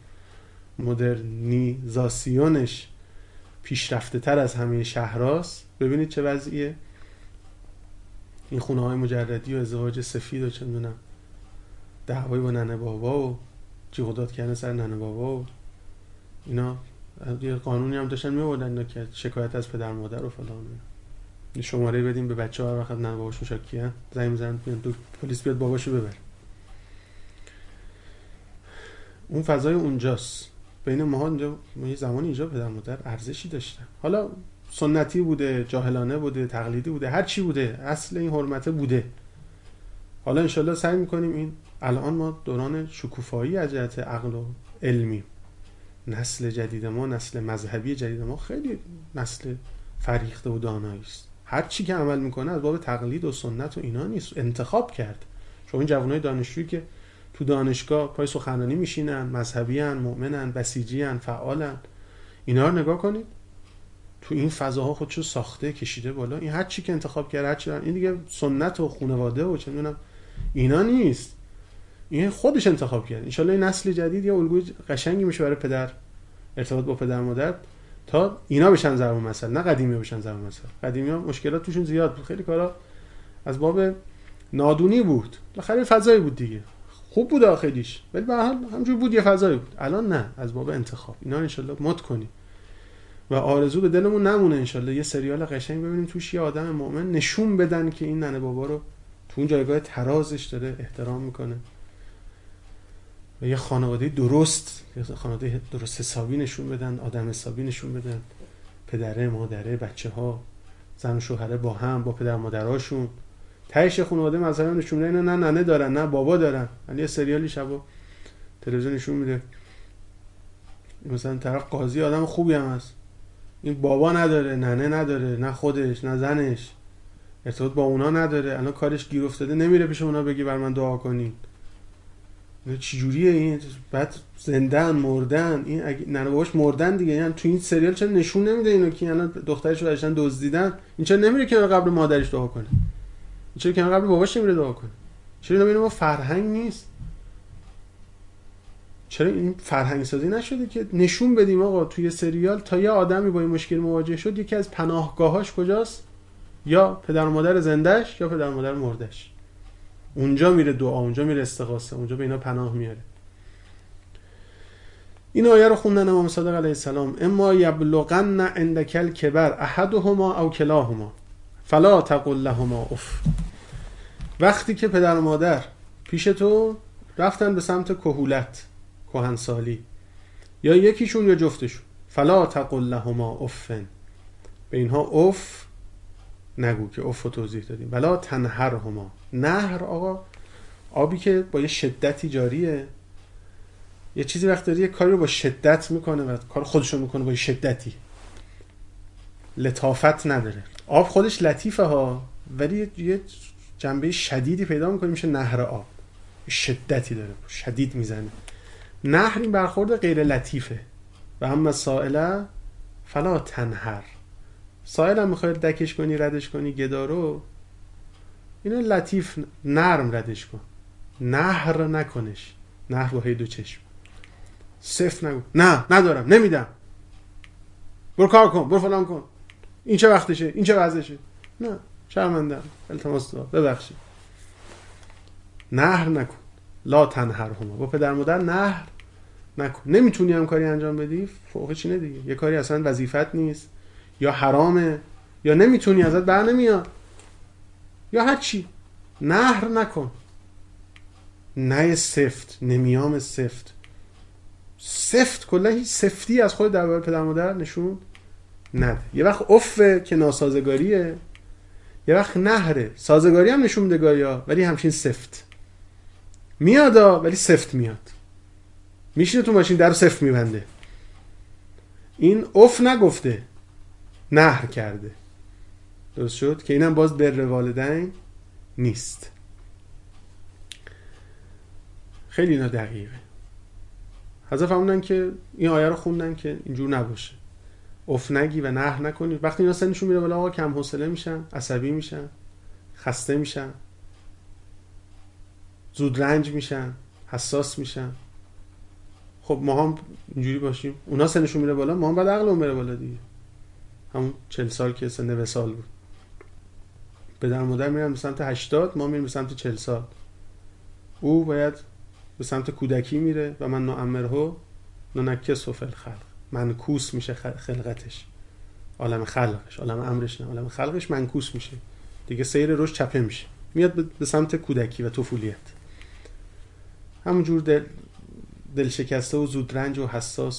مدرنیزاسیونش پیشرفته تر از همه شهراست. ببینید چه وضعیه. این خونه‌های مجردی و ازدواج سفید و چه میدونم دعوای با ننه بابا و جیغ و داد کردن سر ننه بابا و اینا. یه قانونی هم داشتن می‌آوردن اینا که شکایت از پدر مادر و فلان. یه شماره بدیم به بچه‌ها هر وقت ننه باباشون شاکیان زنگ می‌زنن میاد پلیس بیاد باباشو ببر. اون فضای اونجاست. بین ماها اینجا یه زمانی اینجا پدر مادر ارزشی داشتن. حالا سنتی بوده، جاهلانه بوده، تقلیدی بوده، هر چی بوده، اصل این حرمت بوده. حالا انشالله سعی می‌کنیم این الان ما دوران شکوفایی از جهت عقل و علمی، نسل جدید ما، نسل مذهبی جدید ما خیلی نسل فریخته و دانایی است. هر چی که عمل میکنه از باب تقلید و سنت و اینا نیست، انتخاب کرد. شما این جوانای دانشجویی که تو دانشگاه پای سخنرانی میشینن، مذهبی ان، مؤمنن، بسیجی ان، فعالن، اینا رو نگاه کنید. تو این فضاها خودشو ساخته، کشیده بالا. این هر چی که انتخاب کرده، هر چی این دیگه سنت و خانواده و چه میدونم اینا نیست. این خودش انتخاب کرد. ان شاء الله این نسل جدید یا الگوی قشنگی میشه برای پدر، ارتباط با پدر مادر، تا اینا بشن ضرب المثل، نه قدیمی بشن ضرب المثل. قدیمی‌ها مشکلات توشون زیاد بود، خیلی کارا از باب نادونی بود. بالاخره فضایی بود دیگه. خوب بود آخریش، ولی به هر حال همونجوری بود، یه فضایی بود. الان نه، از باب انتخاب. اینا ان شاء الله مد کنیم و آرزو به دلمون نمونه ان شاء الله یه سریال قشنگ ببینیم توش یه آدم مؤمن نشون بدن که این ننه بابا رو تو اون جایگاه ترازش داره احترام میکنه و یه خانواده درست، یه خانواده درست حسابی نشون بدن، آدم حسابی نشون بدن. پدره، مادره، بچه‌ها، زن و شوهره با هم، با پدر مادراشون. تهش خانواده مذهبی نشون میدن نه ننه دارن نه بابا دارن. یعنی یه سریالی شبا تلویزیون نشون میده مثلا طرف قاضی آدم خوبی هم هست، این بابا نداره، ننه نداره، نه خودش نه زنش، ارتباط با اونا نداره، الان کارش گیر افتاده، نمیره پیش اونا بگی بر من دعا کنین. چه جوریه این؟ بعد زندن مردن، این اگه ننه باباش مردن دیگه. یعنی تو این سریال چرا نشون نمیده اینو که الان دخترش رو داشتن دزدیدن، این چرا نمیره کنار قبر مادرش دعا کنه؟ این چرا کنار قبر باباش نمیره دعا کنه؟ چرا اینا ما فرهنگ نیست؟ چرا این فرهنگ سازی نشده که نشون بدیم آقا توی سریال تا یه آدمی با این مشکل مواجه شد یکی از پناهگاهاش کجاست؟ یا پدر و مادر زندهش یا پدر و مادر مردش. اونجا میره دعا، اونجا میره استغاثه، اونجا به اینا پناه میاره. این آیه رو خوندن امام صادق علیه السلام: اما یبلغن عندک الکبر احدهما او کلاهما فلا تقل لهما اف. وقتی که پدر و مادر پیش تو رفتن به سمت کهولت، کهنسالی، یا یکیشون یا جفتشون. فلا تقل لهما افن، به اینها اف نگو که اف رو توضیح دادیم. ولا تنهرهما. نهر آقا آبی که با یه شدتی جاریه، یه چیزی وقت داری یه کاری رو با شدت میکنه و کار خودش رو میکنه با یه شدتی، لطافت نداره. آب خودش لطیفه ها، ولی یه جنبه شدیدی پیدا میکنه، میشه نهر آب، شدتی داره، شدید میزنه. نهر این برخورد غیر لطیفه. و اما سائله فلا تنهر. سائل هم میخوای دکش کنی، ردش کنی، گدارو، اینو لطیف نرم ردش کن، نهر نکنش. نهر با هی دو چشم، صفر نگو، نه ندارم، نمیدم، برو کار کن، برو فلان کن، این چه وقتشه، این چه وضعشه، نه شرمندم، التماس دعا، ببخشید. نهر نکن. لا تنهرهما. با پدر مادر نهر نکن. نمیتونی هم کاری انجام بدی، فوقش اینه دیگه، یه کاری اصلا وظیفت نیست، یا حرامه، یا نمیتونی، ازت بر نمیاد، یا هر چی، نهر نکن. نه سفت، نمیام سفت. سفت کلا هیچ سفتی از خود درباره پدر مادر نشون نده. یه وقت افه که ناسازگاریه، یه وقت نهره، سازگاری هم نشون میده گایا، ولی همچین سفت میادا، ولی سفت میاد. میشینه تو ماشین در سفت میبنده. این اف نگفته، نهر کرده. درست شد که اینم باز بر والدین نیست. خیلی اینا دقیقه. حضرت فرمودن که این آیه رو خوندن که اینجور نباشه، اف نگی و نهر نکنی. وقتی اینا سنشون میره بالا، آقا کم حوصله میشن، عصبی میشن، خسته میشن، زود رنج میشن، حساس میشن. خب ما هم اینجوری باشیم، اونا سنشون میره بالا، ما هم بعد عقلمون بره بالا دیگه. همون 40 سال که سن وصال بود، پدر مادر میرن به سمت 80، ما میریم به سمت 40 سال. او باید به سمت کودکی میره و من نعمره ننکسه فی الخلق، منکوس میشه خلقتش، عالم خلقش، عالم امرش نه، عالم خلقش منکوس میشه دیگه، سیر رشد چپه میشه، میاد به سمت کودکی و طفولیت. همونجور دل شکسته و زود رنج و حساس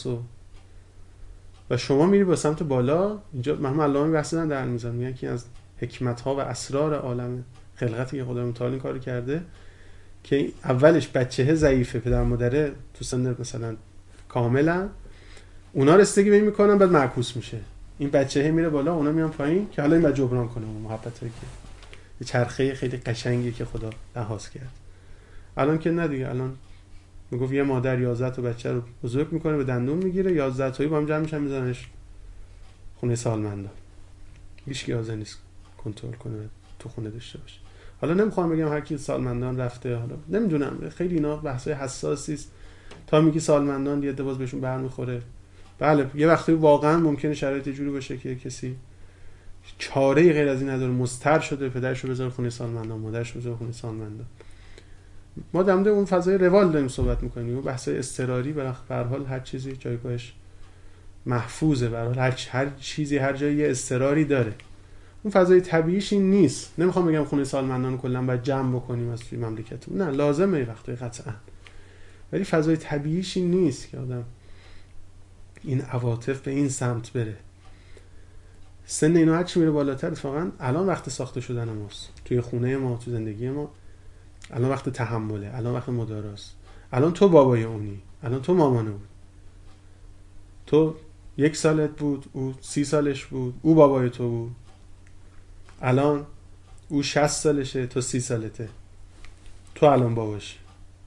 و شما میری به سمت بالا. اینجا محمد علامه بحث در میزان میگن که از حکمت ها و اسرار عالم خلقتی که خدا متعال این کارو کرده که اولش بچهه ضعیفه، پدر مادره تو سن مثلا کاملا، اونا رسیدگی به این میکنن، بعد معکوس میشه، این بچهه میره بالا، اونا میان پایین که حالا این بعد جبران کنه اون محبته که یه چرخه خیلی قشنگی که خدا لحاظ کرد. الان که نه دیگه، الان میگفت یه مادر 11 تا بچه رو بزرگ میکنه، به دندون میگیره، 11 تایی با هم جمع میشن میذارنش خونه سالمندا، هیچ کی حاضر نیست کنترل کنه تو خونه داشته باشه. حالا نمیخوام بگم هر کی سالمندان رفته، حالا نمیدونم، خیلی اینا بحثای حساسی است. تا میگی سالمندان یه باز بهشون برمیخوره. بله یه وقتی واقعا ممکنه شرایط جوری باشه که کسی چاره غیر از این نداره، مضطر شده پدرشو بذاره خونه سالمندان، مادرشو بذاره خونه سالمندان. ما در مورد اون فضای روال داریم صحبت میکنیم، اون بحثای اضطراری، به هر حال هر چیزی جایگاهش محفوظه، به هر حال هر چیزی هر جایی یه اضطراری داره. اون فضای طبیعیش این نیست. نمیخوام بگم خونه سالمندان کلا باید جمع بکنیم از توی مملکتمون، نه لازمه وقتی قطعا، ولی فضای طبیعیش این نیست که آدم این عواطف به این سمت بره. سن اینا هر چی میره بالاتر، اتفاقا الان وقت ساخته شدن ماست توی خونه ما، تو زندگی ما. الان وقت تحمله، الان وقت مداراست. الان تو بابای اونی، الان تو مامانه بود، تو 1 سالت بود، او 30 سالش بود، او بابای تو بود. الان او 60 سالشه، تو 30 سالته، تو الان باباش.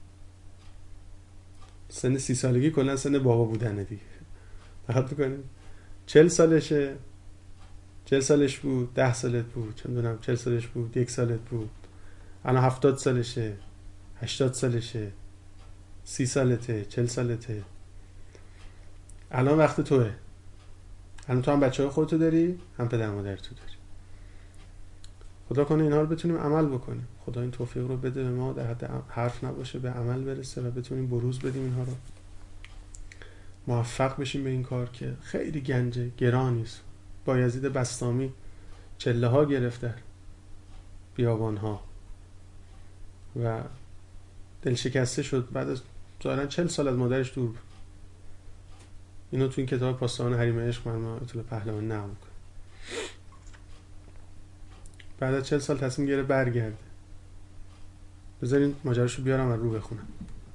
سن 30 سالگی کلا سن بابا بودنه دیگه. دقت بکنید 40 سالشه، 40 سالش بود، 10 سالت بود، چه میدونم 40 سالش بود، 1 سالت بود. الان 70 سالشه، 80 سالشه، 30 سالته، 40 سالته. الان وقت توه. الان تو هم بچه‌های خودتو داری، هم پدر مادر تو داری. خدا کنه اینها رو بتونیم عمل بکنیم. خدا این توفیق رو بده به ما، در حد حرف نباشه، به عمل برسه و بتونیم بروز بدیم اینها رو. موفق بشیم به این کار که خیلی گنجه، گرانی است. بایزید بسطامی چله ها گرفت در بیابان ها و دل شکسته شد، بعد از ظاهرا 40 سال از مادرش دور بود. اینو تو این کتاب پاسداران حریم عشق مرحوم آیت الله پهلوانی نقل می‌کنه. بعد از 40 سال تصمیم گرفت برگرده. بذارین ماجراشو بیارم و رو بخونم.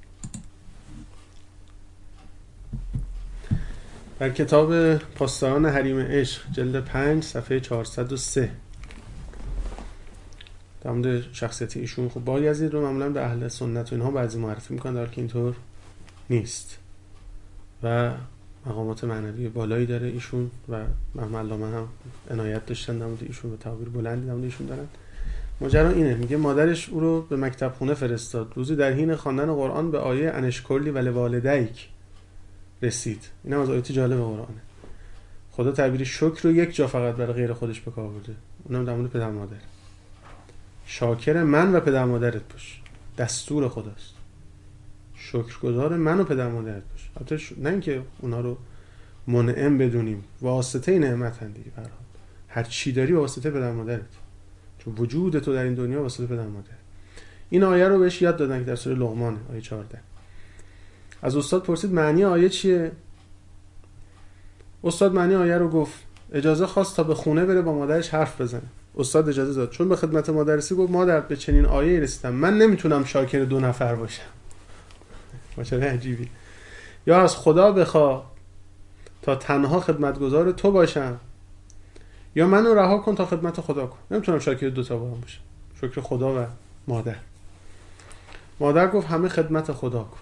در کتاب پاسداران حریم عشق جلد 5 صفحه 403 در مورد شخصیت ایشون، خب بایزید رو معمولا به اهل سنت و اینها بعضی معرفی میکنن، در حالی که اینطور نیست و مقامات معنوی بالایی داره ایشون و مرحوم علامه هم عنایت داشتن در مورد ایشون و تعبیر بلندی در مورد ایشون دارن. ماجرا اینه، میگه مادرش او رو به مکتب خونه فرستاد. روزی در حین خواندن قرآن به آیه انشکرلی و لوالدیک رسید. اینم از آیات جالب قرآنه. خدا تعبیر شکر رو یک جا فقط برای غیر خودش به کار برده، اونم در مورد پدر مادر. شاکر من و پدر مادرت باش، دستور خداست. شکرگزار من و پدر مادرت باش. البته نه اینکه اونا رو منعم بدونیم، واسطه نعمتن دیگه. به هر حال هر چی داری واسطه پدر مادرت، چون وجود تو در این دنیا واسطه پدر مادر. این آیه رو بهش یاد دادن که در سوره لقمان آیه 14. از استاد پرسید معنی آیه چیه؟ استاد معنی آیه رو گفت، اجازه خواست تا به خونه بره با مادرش حرف بزنه. استاد اجازه داد. چون به خدمت مادر رسید گفت مادر به چنین آیه‌ای رسیدم، من نمیتونم شاکر 2 نفر باشم. ماجرا عجیبی. یا از خدا بخوا تا تنها خدمتگزار تو باشم، یا منو رها کن تا خدمت خدا کن. نمیتونم شاکر 2 تا با هم باشم، شکر خدا و مادر. مادر گفت همه خدمت خدا کن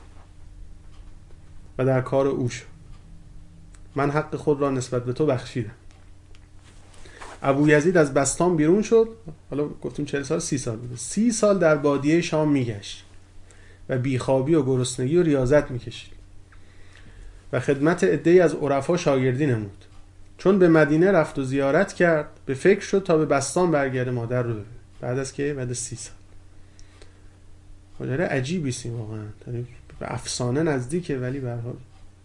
و در کار او شو، من حق خود را نسبت به تو بخشیدم. ابو یزید از بستان بیرون شد. حالا گفتیم 40 سال، 30 سال بوده. 30 سال در بادیه شام میگشت و بیخوابی و گرسنگی و ریاضت میکشید و خدمت عده‌ای از عرفا شاگردی نمود. چون به مدینه رفت و زیارت کرد، به فکر شد تا به بستان برگرده مادر رو ببینه. بعد از که بعد 30 سال. ماجرا عجیبی است واقعا. به افسانه نزدیکه، ولی به هر حال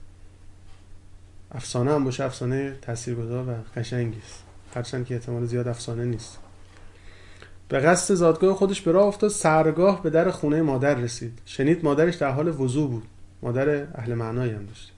افسانه هم باشه افسانه تاثیرگذار و قشنگی است، هرچند که احتمال زیاد افسانه نیست. به قصد زادگاه خودش به راه افتاد. سرگاه به در خونه مادر رسید. شنید مادرش در حال وضو بود. مادر اهل معنایی هم داشت.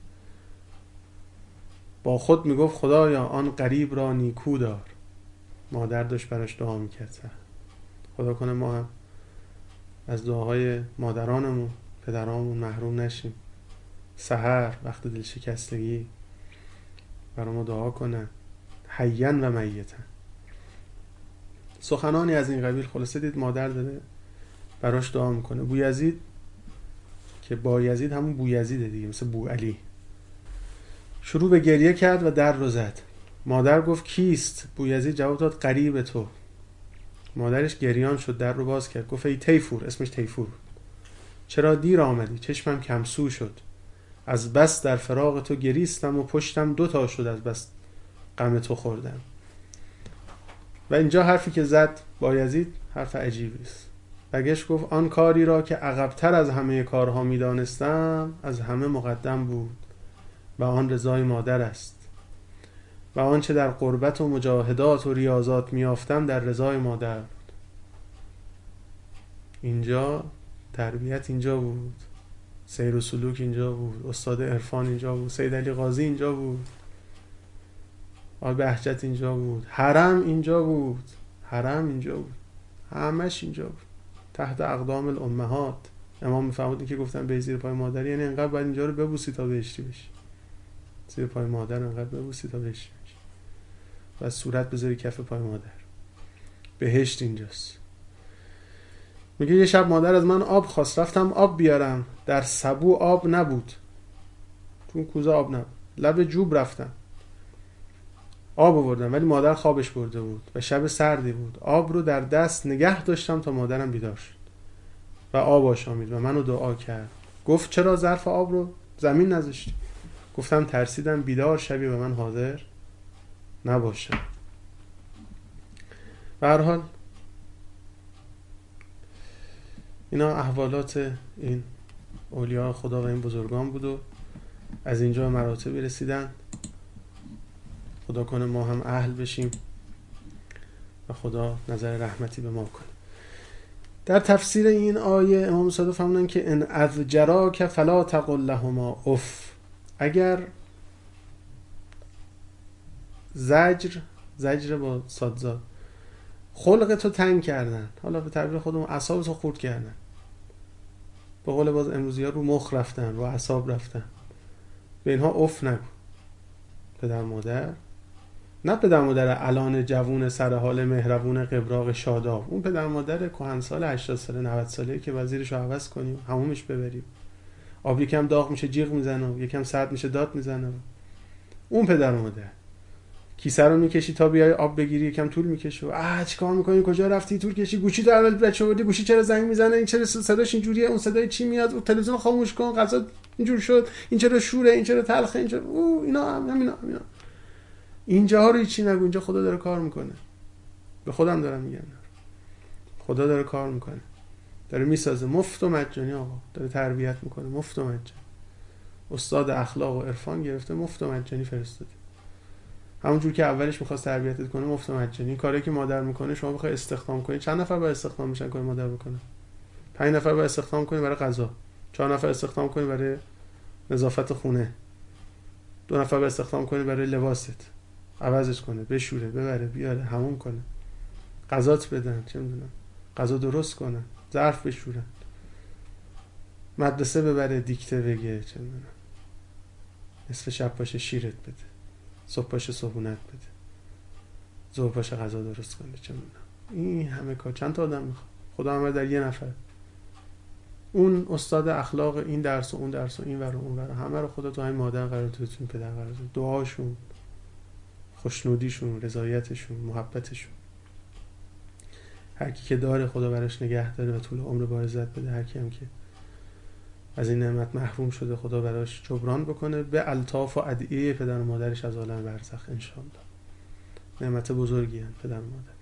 با خود میگفت خدایا آن غریب را نیکو دار. مادر داشت براش دعا میکرد. خدا کنه ما هم از دعاهای مادرانمون، پدرامون محروم نشیم. سحر وقت دلشکستگی برای ما دعا کنن، حیاً و میتاً. سخنانی از این قبیل. خلاصه دید مادر داره براش دعا میکنه. بویزید که بایزید همون بویزیده دیگه، مثل بوعلی، شروع به گریه کرد و در رو زد. مادر گفت کیست؟ بویزید جواب داد قریب تو. مادرش گریان شد، در رو باز کرد. گفت ای تیفور، اسمش تیفور، چرا دیر آمدی؟ چشمم کمسو شد، از بس در فراق تو گریستم و پشتم 2 تا شد، از بس غم تو خوردم. و اینجا حرفی که زد بایزید حرف عجیبی است. بگش گفت آن کاری را که عقب‌تر از همه کارها می‌دانستم از همه مقدم بود و آن رضای مادر است، و آنچه در قربت و مجاهدات و ریاضات میافتم در رضای مادر بود. اینجا تربیت اینجا بود، سیر و سلوک اینجا بود، استاد عرفان اینجا بود، سید علی قاضی اینجا بود، آقای بهجت اینجا بود، حرم اینجا بود، حرم اینجا بود، همش اینجا بود، تحت اقدام الامهات. امام میفهمودین که گفتن به زیر پای مادر، یعنی انقدر باید اینجا رو ببوسی تا بهشتی بشی. زیر پای مادر انقدر ببوسی تا بهشتی بشی و صورت بذاری کف پای مادر. بهشت اینجاست. میگه یه شب مادر از من آب خواست، رفتم آب بیارم، در سبو آب نبود، تو کوزه آب نبود. لب جوب رفتم آب آوردم، ولی مادر خوابش برده بود و شب سردی بود. آب رو در دست نگه داشتم تا مادرم بیدار شد و آب آشامید و منو دعا کرد. گفت چرا ظرف آب رو زمین نذاشتی؟ گفتم ترسیدم بیدار شوی و من حاضر نباشم. به هر حال اینا احوالات این اولیاء خدا و این بزرگان بود و از اینجا مراتبی رسیدن. خدا کنه ما هم اهل بشیم و خدا نظر رحمتی به ما کنه. در تفسیر این آیه امام صادق فرمودن که ان اضجراک فلا تقل لهما اف. اگر زجر با صادزاد خلق تو تنگ کردن، حالا به تعبیر خودمون اعصاب تو خورد کردن، به قول باز امروزی ها رو مخ رفتن، رو اعصاب رفتن، به اینها اف نگو. پدر مادر، نه پدر مادر الان جوون سر حال مهربون قبراق شاداب، اون پدر مادر کهنسال 80 ساله 90 ساله که وزیرشو عوض کنیم همومش ببریم، آب یکم داغ میشه جیغ میزنه، یکم سرد میشه داد میزنه. اون پدر مادر کیسه رو میکشی تا بیای آب بگیری یکم طول میکشه، چیکار میکنی، کجا رفتی، طول کشی، گوشی تو اول بچه بردی، گوشی چرا زنگ میزنه، این چرا صداش اینجوریه، اون صدای چی میاد، اون تلویزیون خاموش کن، غذا اینجور شد، این چرا شوره، این چرا تلخه، این چرا اینا همینا. اینجاها رو هیچی نگو، اینجا خدا داره کار میکنه. به خودم دارم میگم، خدا داره کار میکنه، داره میسازه مفت و مجانی. آقا داره تربیت میکنه مفت و مجانی. استاد اخلاق و عرفان گرفته مفت و مجانی فرستاده. همونجور که اولش می‌خواست تربیتت کنه مفت و مجانی. این کاری که مادر میکنه شما بخوای استخدام کنی، چند نفر باید استخدام میشن کار مادر بکنه؟ 5 نفر باید استخدام کنی برای غذا، 4 نفر استخدام کنی برای نظافت خونه، 2 نفر باید استخدام کنی برای لباست، عوضش کنه، بشوره، ببره، بیاره، حموم کنه، غذات بدن، چه میدونم غذا درست کنن، ظرف بشورن، مدرسه ببره، دیکته بگه، چه میدونم نصف شب باشه شیرت بده، صبح باشه صبحونت بده، ظهر باشه غذا درست کنه، چه میدونم. این همه کار چند تا آدم میخواد؟ خدا همه در یه نفر. اون استاد اخلاق این درس و اون درس و این ور و اون ور، همه رو خدا تو همین مادر قرار داده، تو این پدر قرار داده. دعاشون، خوشنودیشون، رضایتشون، محبتشون، هر کی که داره خدا براش نگه داره و طول عمر با عزت بده. هر کی هم که از این نعمت محروم شده خدا براش جبران بکنه به الطاف و ادعیه پدر و مادرش از عالم برزخ ان شاء الله. نعمت بزرگی هست پدر و مادر.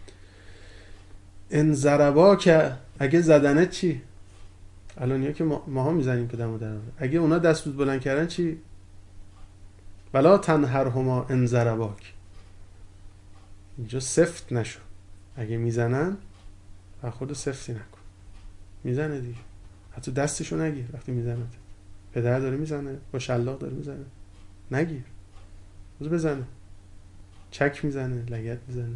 ان ضربا که اگه زدنه چی؟ الانیا که ماها میزنیم پدر و مادر، اگه اونا دست بود بلند کردن چی؟ ولا تنهرهما ان ضرباک. اینجا سفت نشو. اگه میزنن خود سفتی نکن. میزنه دیگه، حتی دستشو نگیر وقتی میزنه. پدر داره میزنه، با شلاق داره میزنه، نگیر، بزنه، چک میزنه، لگد میزنه.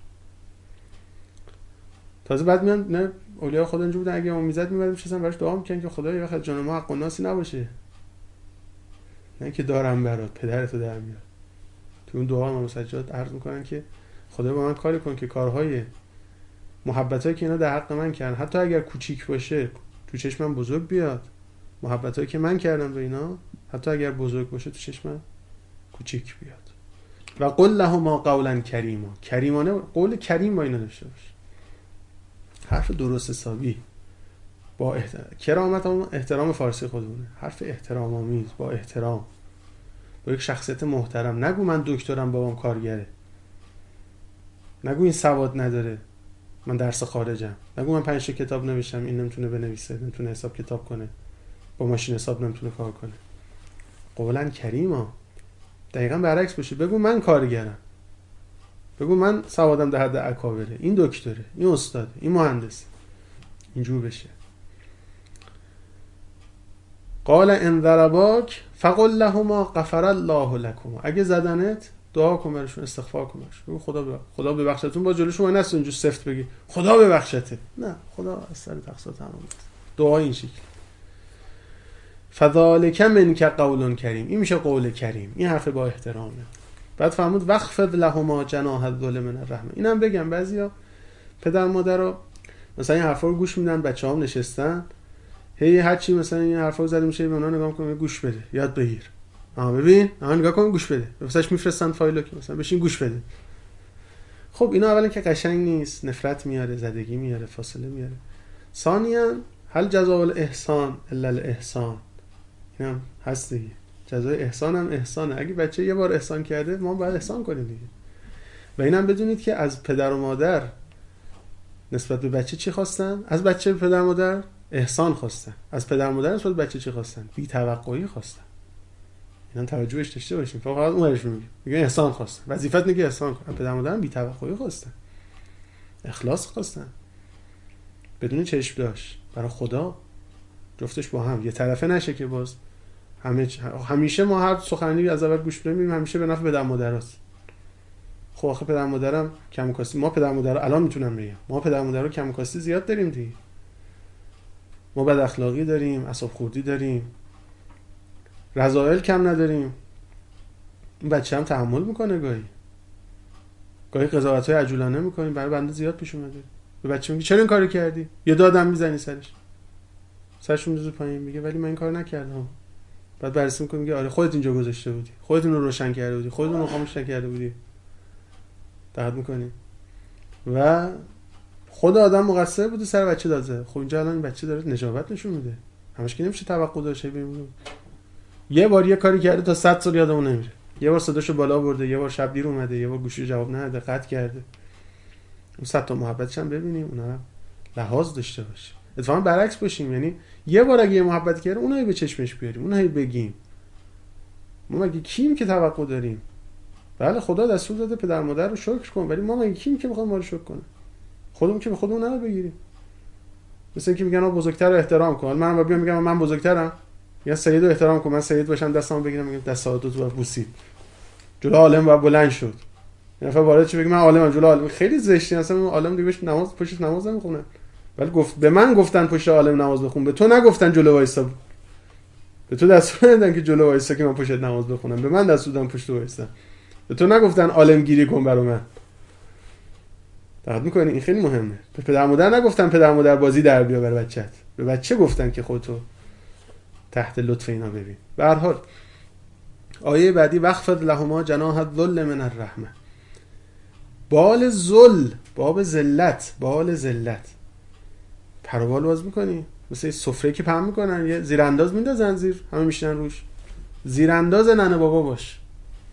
تازه بعد میان نه اولیاء خدا اینجا بودن اگه اون میزد میبرد میشستن براش دعا میکنن که خدا یه وقت جان ما حق و ناسی نباشه، نه که دارم برات پدرتو در میاد. تو اون دعا امام سجاد عرض میکنن که خدا با من کاری کن که کارهای محبتایی که اینا در حق من کردن حتی اگر کوچیک باشه تو چشمم بزرگ بیاد، محبتایی که من کردم به اینا حتی اگر بزرگ باشه تو چشمم کوچیک بیاد. و قل لهما قولا کریما. کریمانه قول کریم با اینا داشته باش. حرف درست حسابی با کرامت هم احترام فارسی خودمونه، حرف احترام آمیز با احترام با یک شخصیت محترم. نگو من دکترم بابام کارگره، نگو این سواد نداره من درس خارجم، نگو من 5 کتاب نوشتم این نمیتونه بنویسه، نمیتونه حساب کتاب کنه، با ماشین حساب نمیتونه کار کنه. قولا کریما دقیقاً برعکس باشه. بگو من کارگرم، بگو من سوادم در حد اکابره، این دکتره، این استاده، این مهندسه، اینجور بشه. قال ان ضرباک فقل لهما غفر الله لكما. اگه زدنت دعا کن براشون، استغفار کن براشون، بگو خدا ببخشتون. با جلوش وای نست اونجوری سفت بگی خدا ببخشته، نه، خدا از سر تقصیر تمام کرد. دعا این شکل. فذلک منک قول کریم. این میشه قول کریم، این حرف با احترامه. بعد فرمود وخفض لهما جناح الذل من الرحمه. اینم بگم بعضیا پدر مادرها مثلا این حرفا رو گوش میدن، بچه‌هام نشستن هر چی مثلا این حرفا رو زده میشه به اونا نگاه میکنه، گوش بده، یاد بگیر، ببین، نگاه کن، گوش بده. واسش میفرستن فایلو که مثلا بشین گوش بده. خب اینا اولا که قشنگ نیست، نفرت میاره، زدگی میاره، فاصله میاره. ثانیاً هل جزاء الاحسان الا الاحسان. اینم هست دیگه، جزای احسان هم احسانه. اگه بچه یه بار احسان کرده ما باید احسان کنیم دیگه. و اینم بدونید که از پدر و مادر نسبت به بچه چی خواستن؟ از بچه پدر و مادر احسان خواستن. از پدر و مادر نسبت به بچه چی خواستن؟ بی توقعی خواستن. اینا توجهش داشته باشیم. فقط اونش میگه احسان خواستن، وظیفت میگه احسان کن. پدر و مادر بی توقعی خواستن، اخلاص خواستن. بدون چشم داشت برای خدا، جفتش با هم، یه طرفه نشه که باز همیشه ما هر سخنی از اول گوش بدیم همیشه به نفع پدر مادرست. خب آخه پدر مادرم کم و کاستی، ما پدر مادر الان میتونم بگم ما پدر مادر رو کم و کاستی زیاد داریم دیگه. ما بد اخلاقی داریم، اعصاب خوردی داریم، رذائل کم نداریم. این بچه هم تحمل میکنه، گاهی قضاوت‌های عجولانه میکنیم، برای بنده زیاد پیش اومده. به بچه میگی چرا این کارو کردی؟ یه دادم میزنی سرش میذاره پایین، میگه ولی من این کارو نکردم. بعد بررسی میکنه میگه آره خودت اینجا گذاشته بودی، خودت اون رو روشن کرده بودی، خودت اون رو خاموش کرده بودی. دقت میکنی و خود آدم مقصر بوده سر بچه داده. خب اینجا الان این بچه داره نجابت نشون میده، همش که نمیشه توقع داشته ببینیم. یه بار یه کاری کرده تا 100 سال یادمون نمیره. یه بار صداشو بالا برده، یه بار شب دیر اومده، یه بار گوشی جواب نداده، قطع کرده. اون 100 تا محبتش هم ببینیم، اونها لحاظ داشته باشه. اتفاقا برعکس باشیم، یعنی یه بار اگه یه محبت کرده اونایی به چشمش بیاریم، اونایی بگیم. ما مگه کیم که توقع داریم؟ بله خدا دستور داده پدر مادر رو شکر کن، ولی ما مگه کیم که میخوایم ما رو شکر کنه؟ خودمون که به خودمون نباید بگیریم. مثلا اینکه میگن بزرگتر رو احترام کن، منم بیام میگم من بزرگترم، یا سید رو احترام کن، من سید باشم دستامو بگیرم میگم دستاتو تو بوسید، جلو عالم و بلند شد. یه نفر وارد چه بگه من عالمم، جلو عالم خیلی زشتی، اصلا عالم دیگه بهش نماز پشتش نماز نمیخونه. ولی به من گفتن پشت عالم نماز بخون، به تو نگفتن جلو وایسا. به تو دستور ندادن که جلو وایسا که من پشت نماز بخونم، به من دستور دادن پشت وایسا. به تو نگفتن عالم گیری کن برای من. دقت می‌کنی این خیلی مهمه. به پدر مادر نگفتن پدر مادر بازی در بیا برای بچت، به بچه گفتن که خودتو تحت لطف اینا ببین. به هر حال آیه بعدی وخفض لهما جناح الذل من الرحمه. بال ذل، باب ذلت، بال ذلت پروبال باز می‌کنی، مثل سفره که پهن می‌کنن یه زیرانداز میندازن زیر، همه میشنن روش. زیرانداز ننه بابا باش.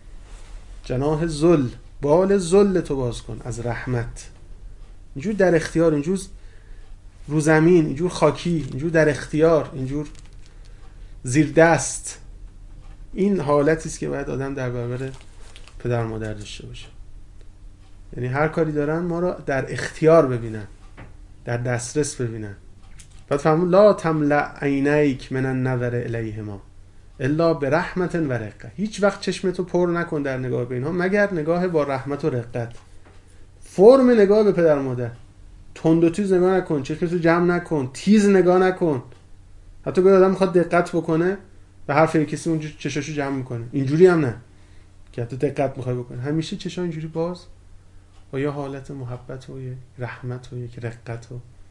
جناح ذل، بال ذل تو باز کن از رحمت. اینجور در اختیار، اینجور رو زمین، اینجور خاکی، اینجور در اختیار، اینجور زیر دست. این حالتی است که باید آدم در برابر پدر و مادر داشته باشه. یعنی هر کاری دارن ما رو در اختیار ببینن، در دسترس ببینن. بعد فرمود لا تملأ عینیک من النظر الیهما الا برحمت و رقت. هیچ وقت چشمتو پر نکن در نگاه به اینها مگر نگاه با رحمت و رقت. فرم نگاه به پدر و مادر، تند و تیز نگاه نکن، چشمتو جمع نکن، تیز نگاه نکن. حتی گاهی آدم میخواد دقت بکنه به حرف کسی اونجوری چشاشو جمع میکنه، اینجوری هم نه که حتی دقت میخوای بکنه، همیشه چشا اینجوری باز با یه حالت محبت و یه رحمت و یک رقت. و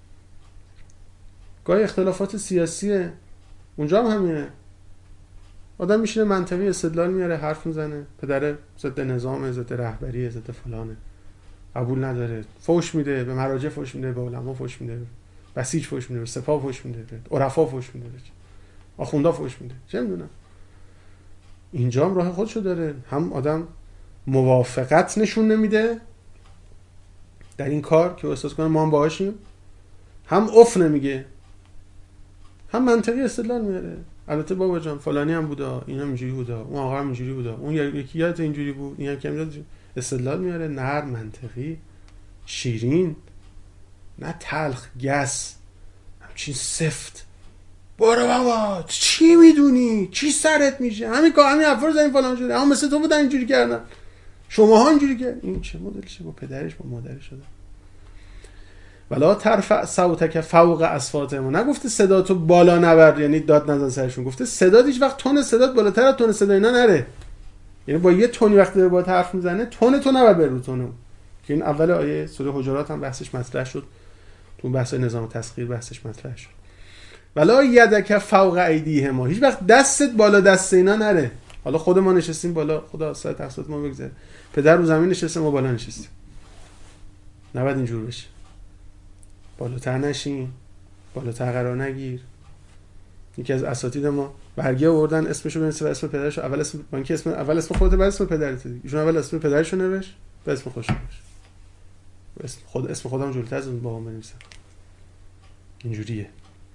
گاهی اختلافات سیاسیه اونجا هم همینه، آدم میشینه منطقی استدلال میاره، حرف میزنه، پدر ضد نظام، ضد رهبری، ضد فلانه، قبول نداره، فوش میده، به مراجع فوش میده، به علما فوش میده، بسیج فوش میده، به سپاه فوش میده، به عرفا فوش میده، آخوندا فوش میده، چه میدونم. اینجا هم راه خودشو داره، هم آدم موافقت نشون نمیده در این کار که احساس کنه ما هم باهاشیم، هم اف نمیگه، هم منطقی استدلال میاره. البته بابا جان فلانی هم بودا، این هم اینجوری بودا، اون آقا هم اینجوری بودا، اون یکی یادت اینجوری بود، این هم کمی داد. استدلال میاره نرم، منطقی، شیرین، نه تلخ گس، همچین سفت. برو بابا چی میدونی، چی سرت میشه، همین حرفا رو زدین فلان شده، اما مثل تو بودن اینجوری کردن، شماها اینجوری کردن. این چه مدلشه؟ با پدرش با مادرش شده. ولا ترفع صوتک فوق اصواتهم، نگفته صداتو بالا نبر یعنی داد نزن سرشون، گفته صدات هیچ وقت تون صدات بالاتر از تون صدای اینا نره. یعنی با یه تونی وقتی داره با حرف میزنه تون تو نبر بر رو تونو، که این اول آیه سوره حجرات هم بحثش مطرح شد، تو بحث نظام تسخیر بحثش مطرح شد. ولا یدک فوق ایدیهم، هیچ وقت دستت بالا دست اینا نره. حالا خود ما نشستیم بالا، خدا سر تقصیرات ما بگذره، پدر رو زمین نشسته ما بالا نشستیم، نباید اینجور بشه. بالاتر نشین، بالاتر قرار نگیر. یکی از اساتید ما برگه آوردن اسمشو بنویسه و اسم پدرشو اول اسم بانکی اسم اول اسم خودت بعد اسم پدرت. ایشون اول اسم پدرشو نوشت بعد اسم خودش نوشت. اسم خودم جلوتر از اون بابام بنویسم. اینجوریه.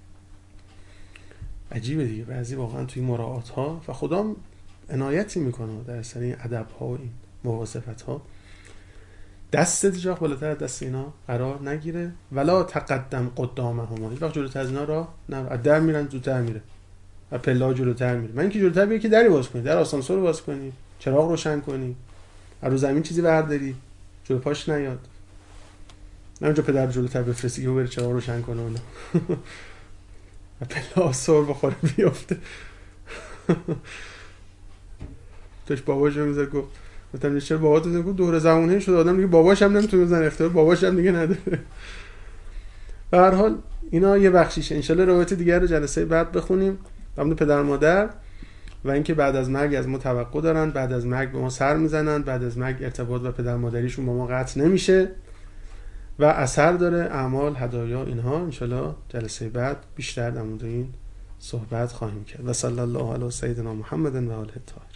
عجیبه دیگه بعضی واقعا توی مراعات ها و خدام عنایتی میکنه در اصل این ادب ها و این مواظبت ها. دستت هیچ وقت بالاتر از دست اینا قرار نگیره. ولا تقدم قدامهما، هیچ وقت جلوتر از اینا راه نرو. در میرن زودتر میره، و پلا جلوتر میره. من که جلوتر بیای که دری باز کنی، در آسانسور رو باز کنی، چراغ روشن کنی، رو زمین چیزی برداری جلو پاش نیاد. نه اونجا پدر جلوتر بفرستی که بره چراغ روشن کنه اونا و پلا آسور بخوره بیافته. توش باباش میذاره گفتم چرا بابات گفت دوره زمونه شد آدم دیگه باباش هم نمیتونه بزنه، اختیار باباش هم دیگه نداره. به هر حال اینا یه بخشیشه. ان شاءالله روایت دیگر رو جلسه بعد بخونیم در مورد پدر مادر و اینکه بعد از مرگ از ما توقع دارن، بعد از مرگ به ما سر میزنن، بعد از مرگ ارتباط و پدر مادریشون با ما قطع نمیشه و اثر داره، اعمال، هدایا، اینها. ان شاءالله جلسه بعد بیشتر در مورد این صحبت خواهیم کرد. و صلی الله علی سیدنا محمد و آله الطاهرین.